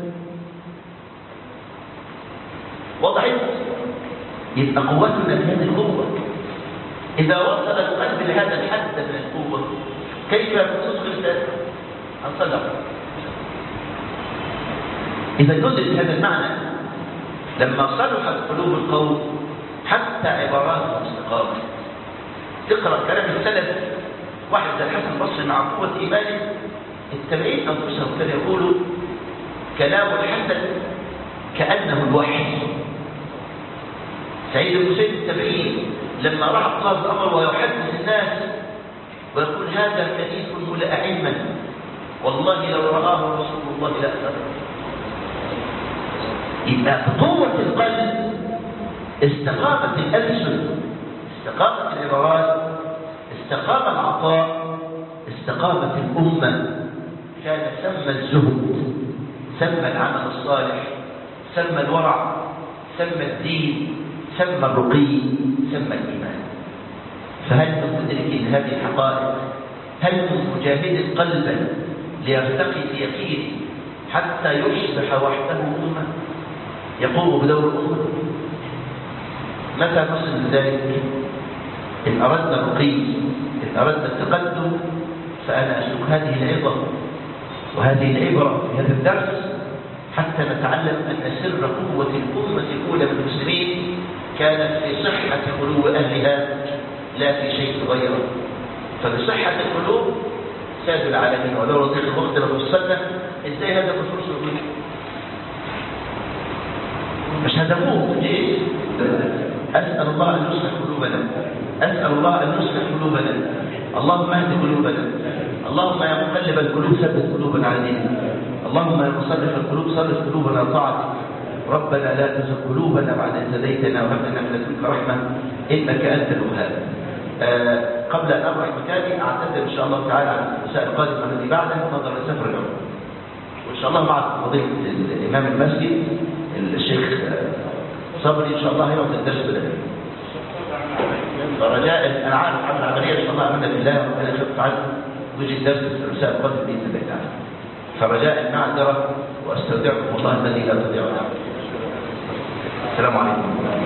وضحت؟ يبقى قوتنا في هذه القوة. إذا وصل القلب لهذا الحد من القوة كيف تصغر ذاته عن صدق؟ إذا ندرك هذا المعنى لما صلحت قلوب القوم حتى عباراتهم استقامت. تقرأ كلام السلف واحد زي الحسن البصري مع قوة إيمانه التابعين أنفسهم كانوا يقولوا كلام الحسن كأنه الوحي. سعيد بن مسيب التابعين لما راح قاضي الأمر ويحدث الناس ويقول هذا كنيس ملأ علما والله لو رآه رسول الله لأثره. يبقى بقوة القلب استقامت الألسن، استقامت العبارات، استقام العطاء، استقامت الأمة. كان سمى الزهد، سمى العمل الصالح، سمى الورع، سمى الدين، سمى الرقي، سمى الإيمان. فهل من مدرك هذه الحقائق؟ هل من مجاهد قلبا ليرتقي في يقين حتى يصبح وحده أمة يقوم بدور الأمة؟ متى نصل لذلك؟ إن أردنا الرقي، إن أردنا التقدم، فأنا أسلك هذه العظة وهذه العبرة في هذا الدرس حتى نتعلم أن سر قوة الأمة الأولى من المسلمين كانت في صحة قلوب أهلها لا في شيء غيره. فبصحة القلوب ساد العالمين. ولو رضيت الوقت لو وصلنا ازاي هذا الرسول صلى الله عليه وسلم مش خدموه ليه؟ أسأل الله أن يصلح قلوبنا، أسأل الله أن يصلح قلوبنا، اللهم اهد قلوبنا، اللهم يا مقلب القلوب ثبت قلوبنا على دينك، اللهم يا مصرف القلوب صرف قلوبنا طاعتك، ربنا لا تزغ قلوبنا بعد إذ هديتنا وهب لنا من لدنك رحمة إنك أنت الوهاب. آه قبل أن أبرح مكاني أعتذر إن شاء الله تعالى عن المساء القادم الذي بعده نظرا لسفر العمر، وإن شاء الله مع فضيلة الإمام المسجد الشيخ صبري إن شاء الله هيعطي الدرس بالأدب. فرجاء أنا عارف عن العملية إن شاء الله أمنا بالله وربنا يخف عنه ويجي الدرس في المساء القادم بإذن الله تعالى. فرجاء المعذرة واستودعكم الله الذي لا تضيع ودائعه. السلام عليكم.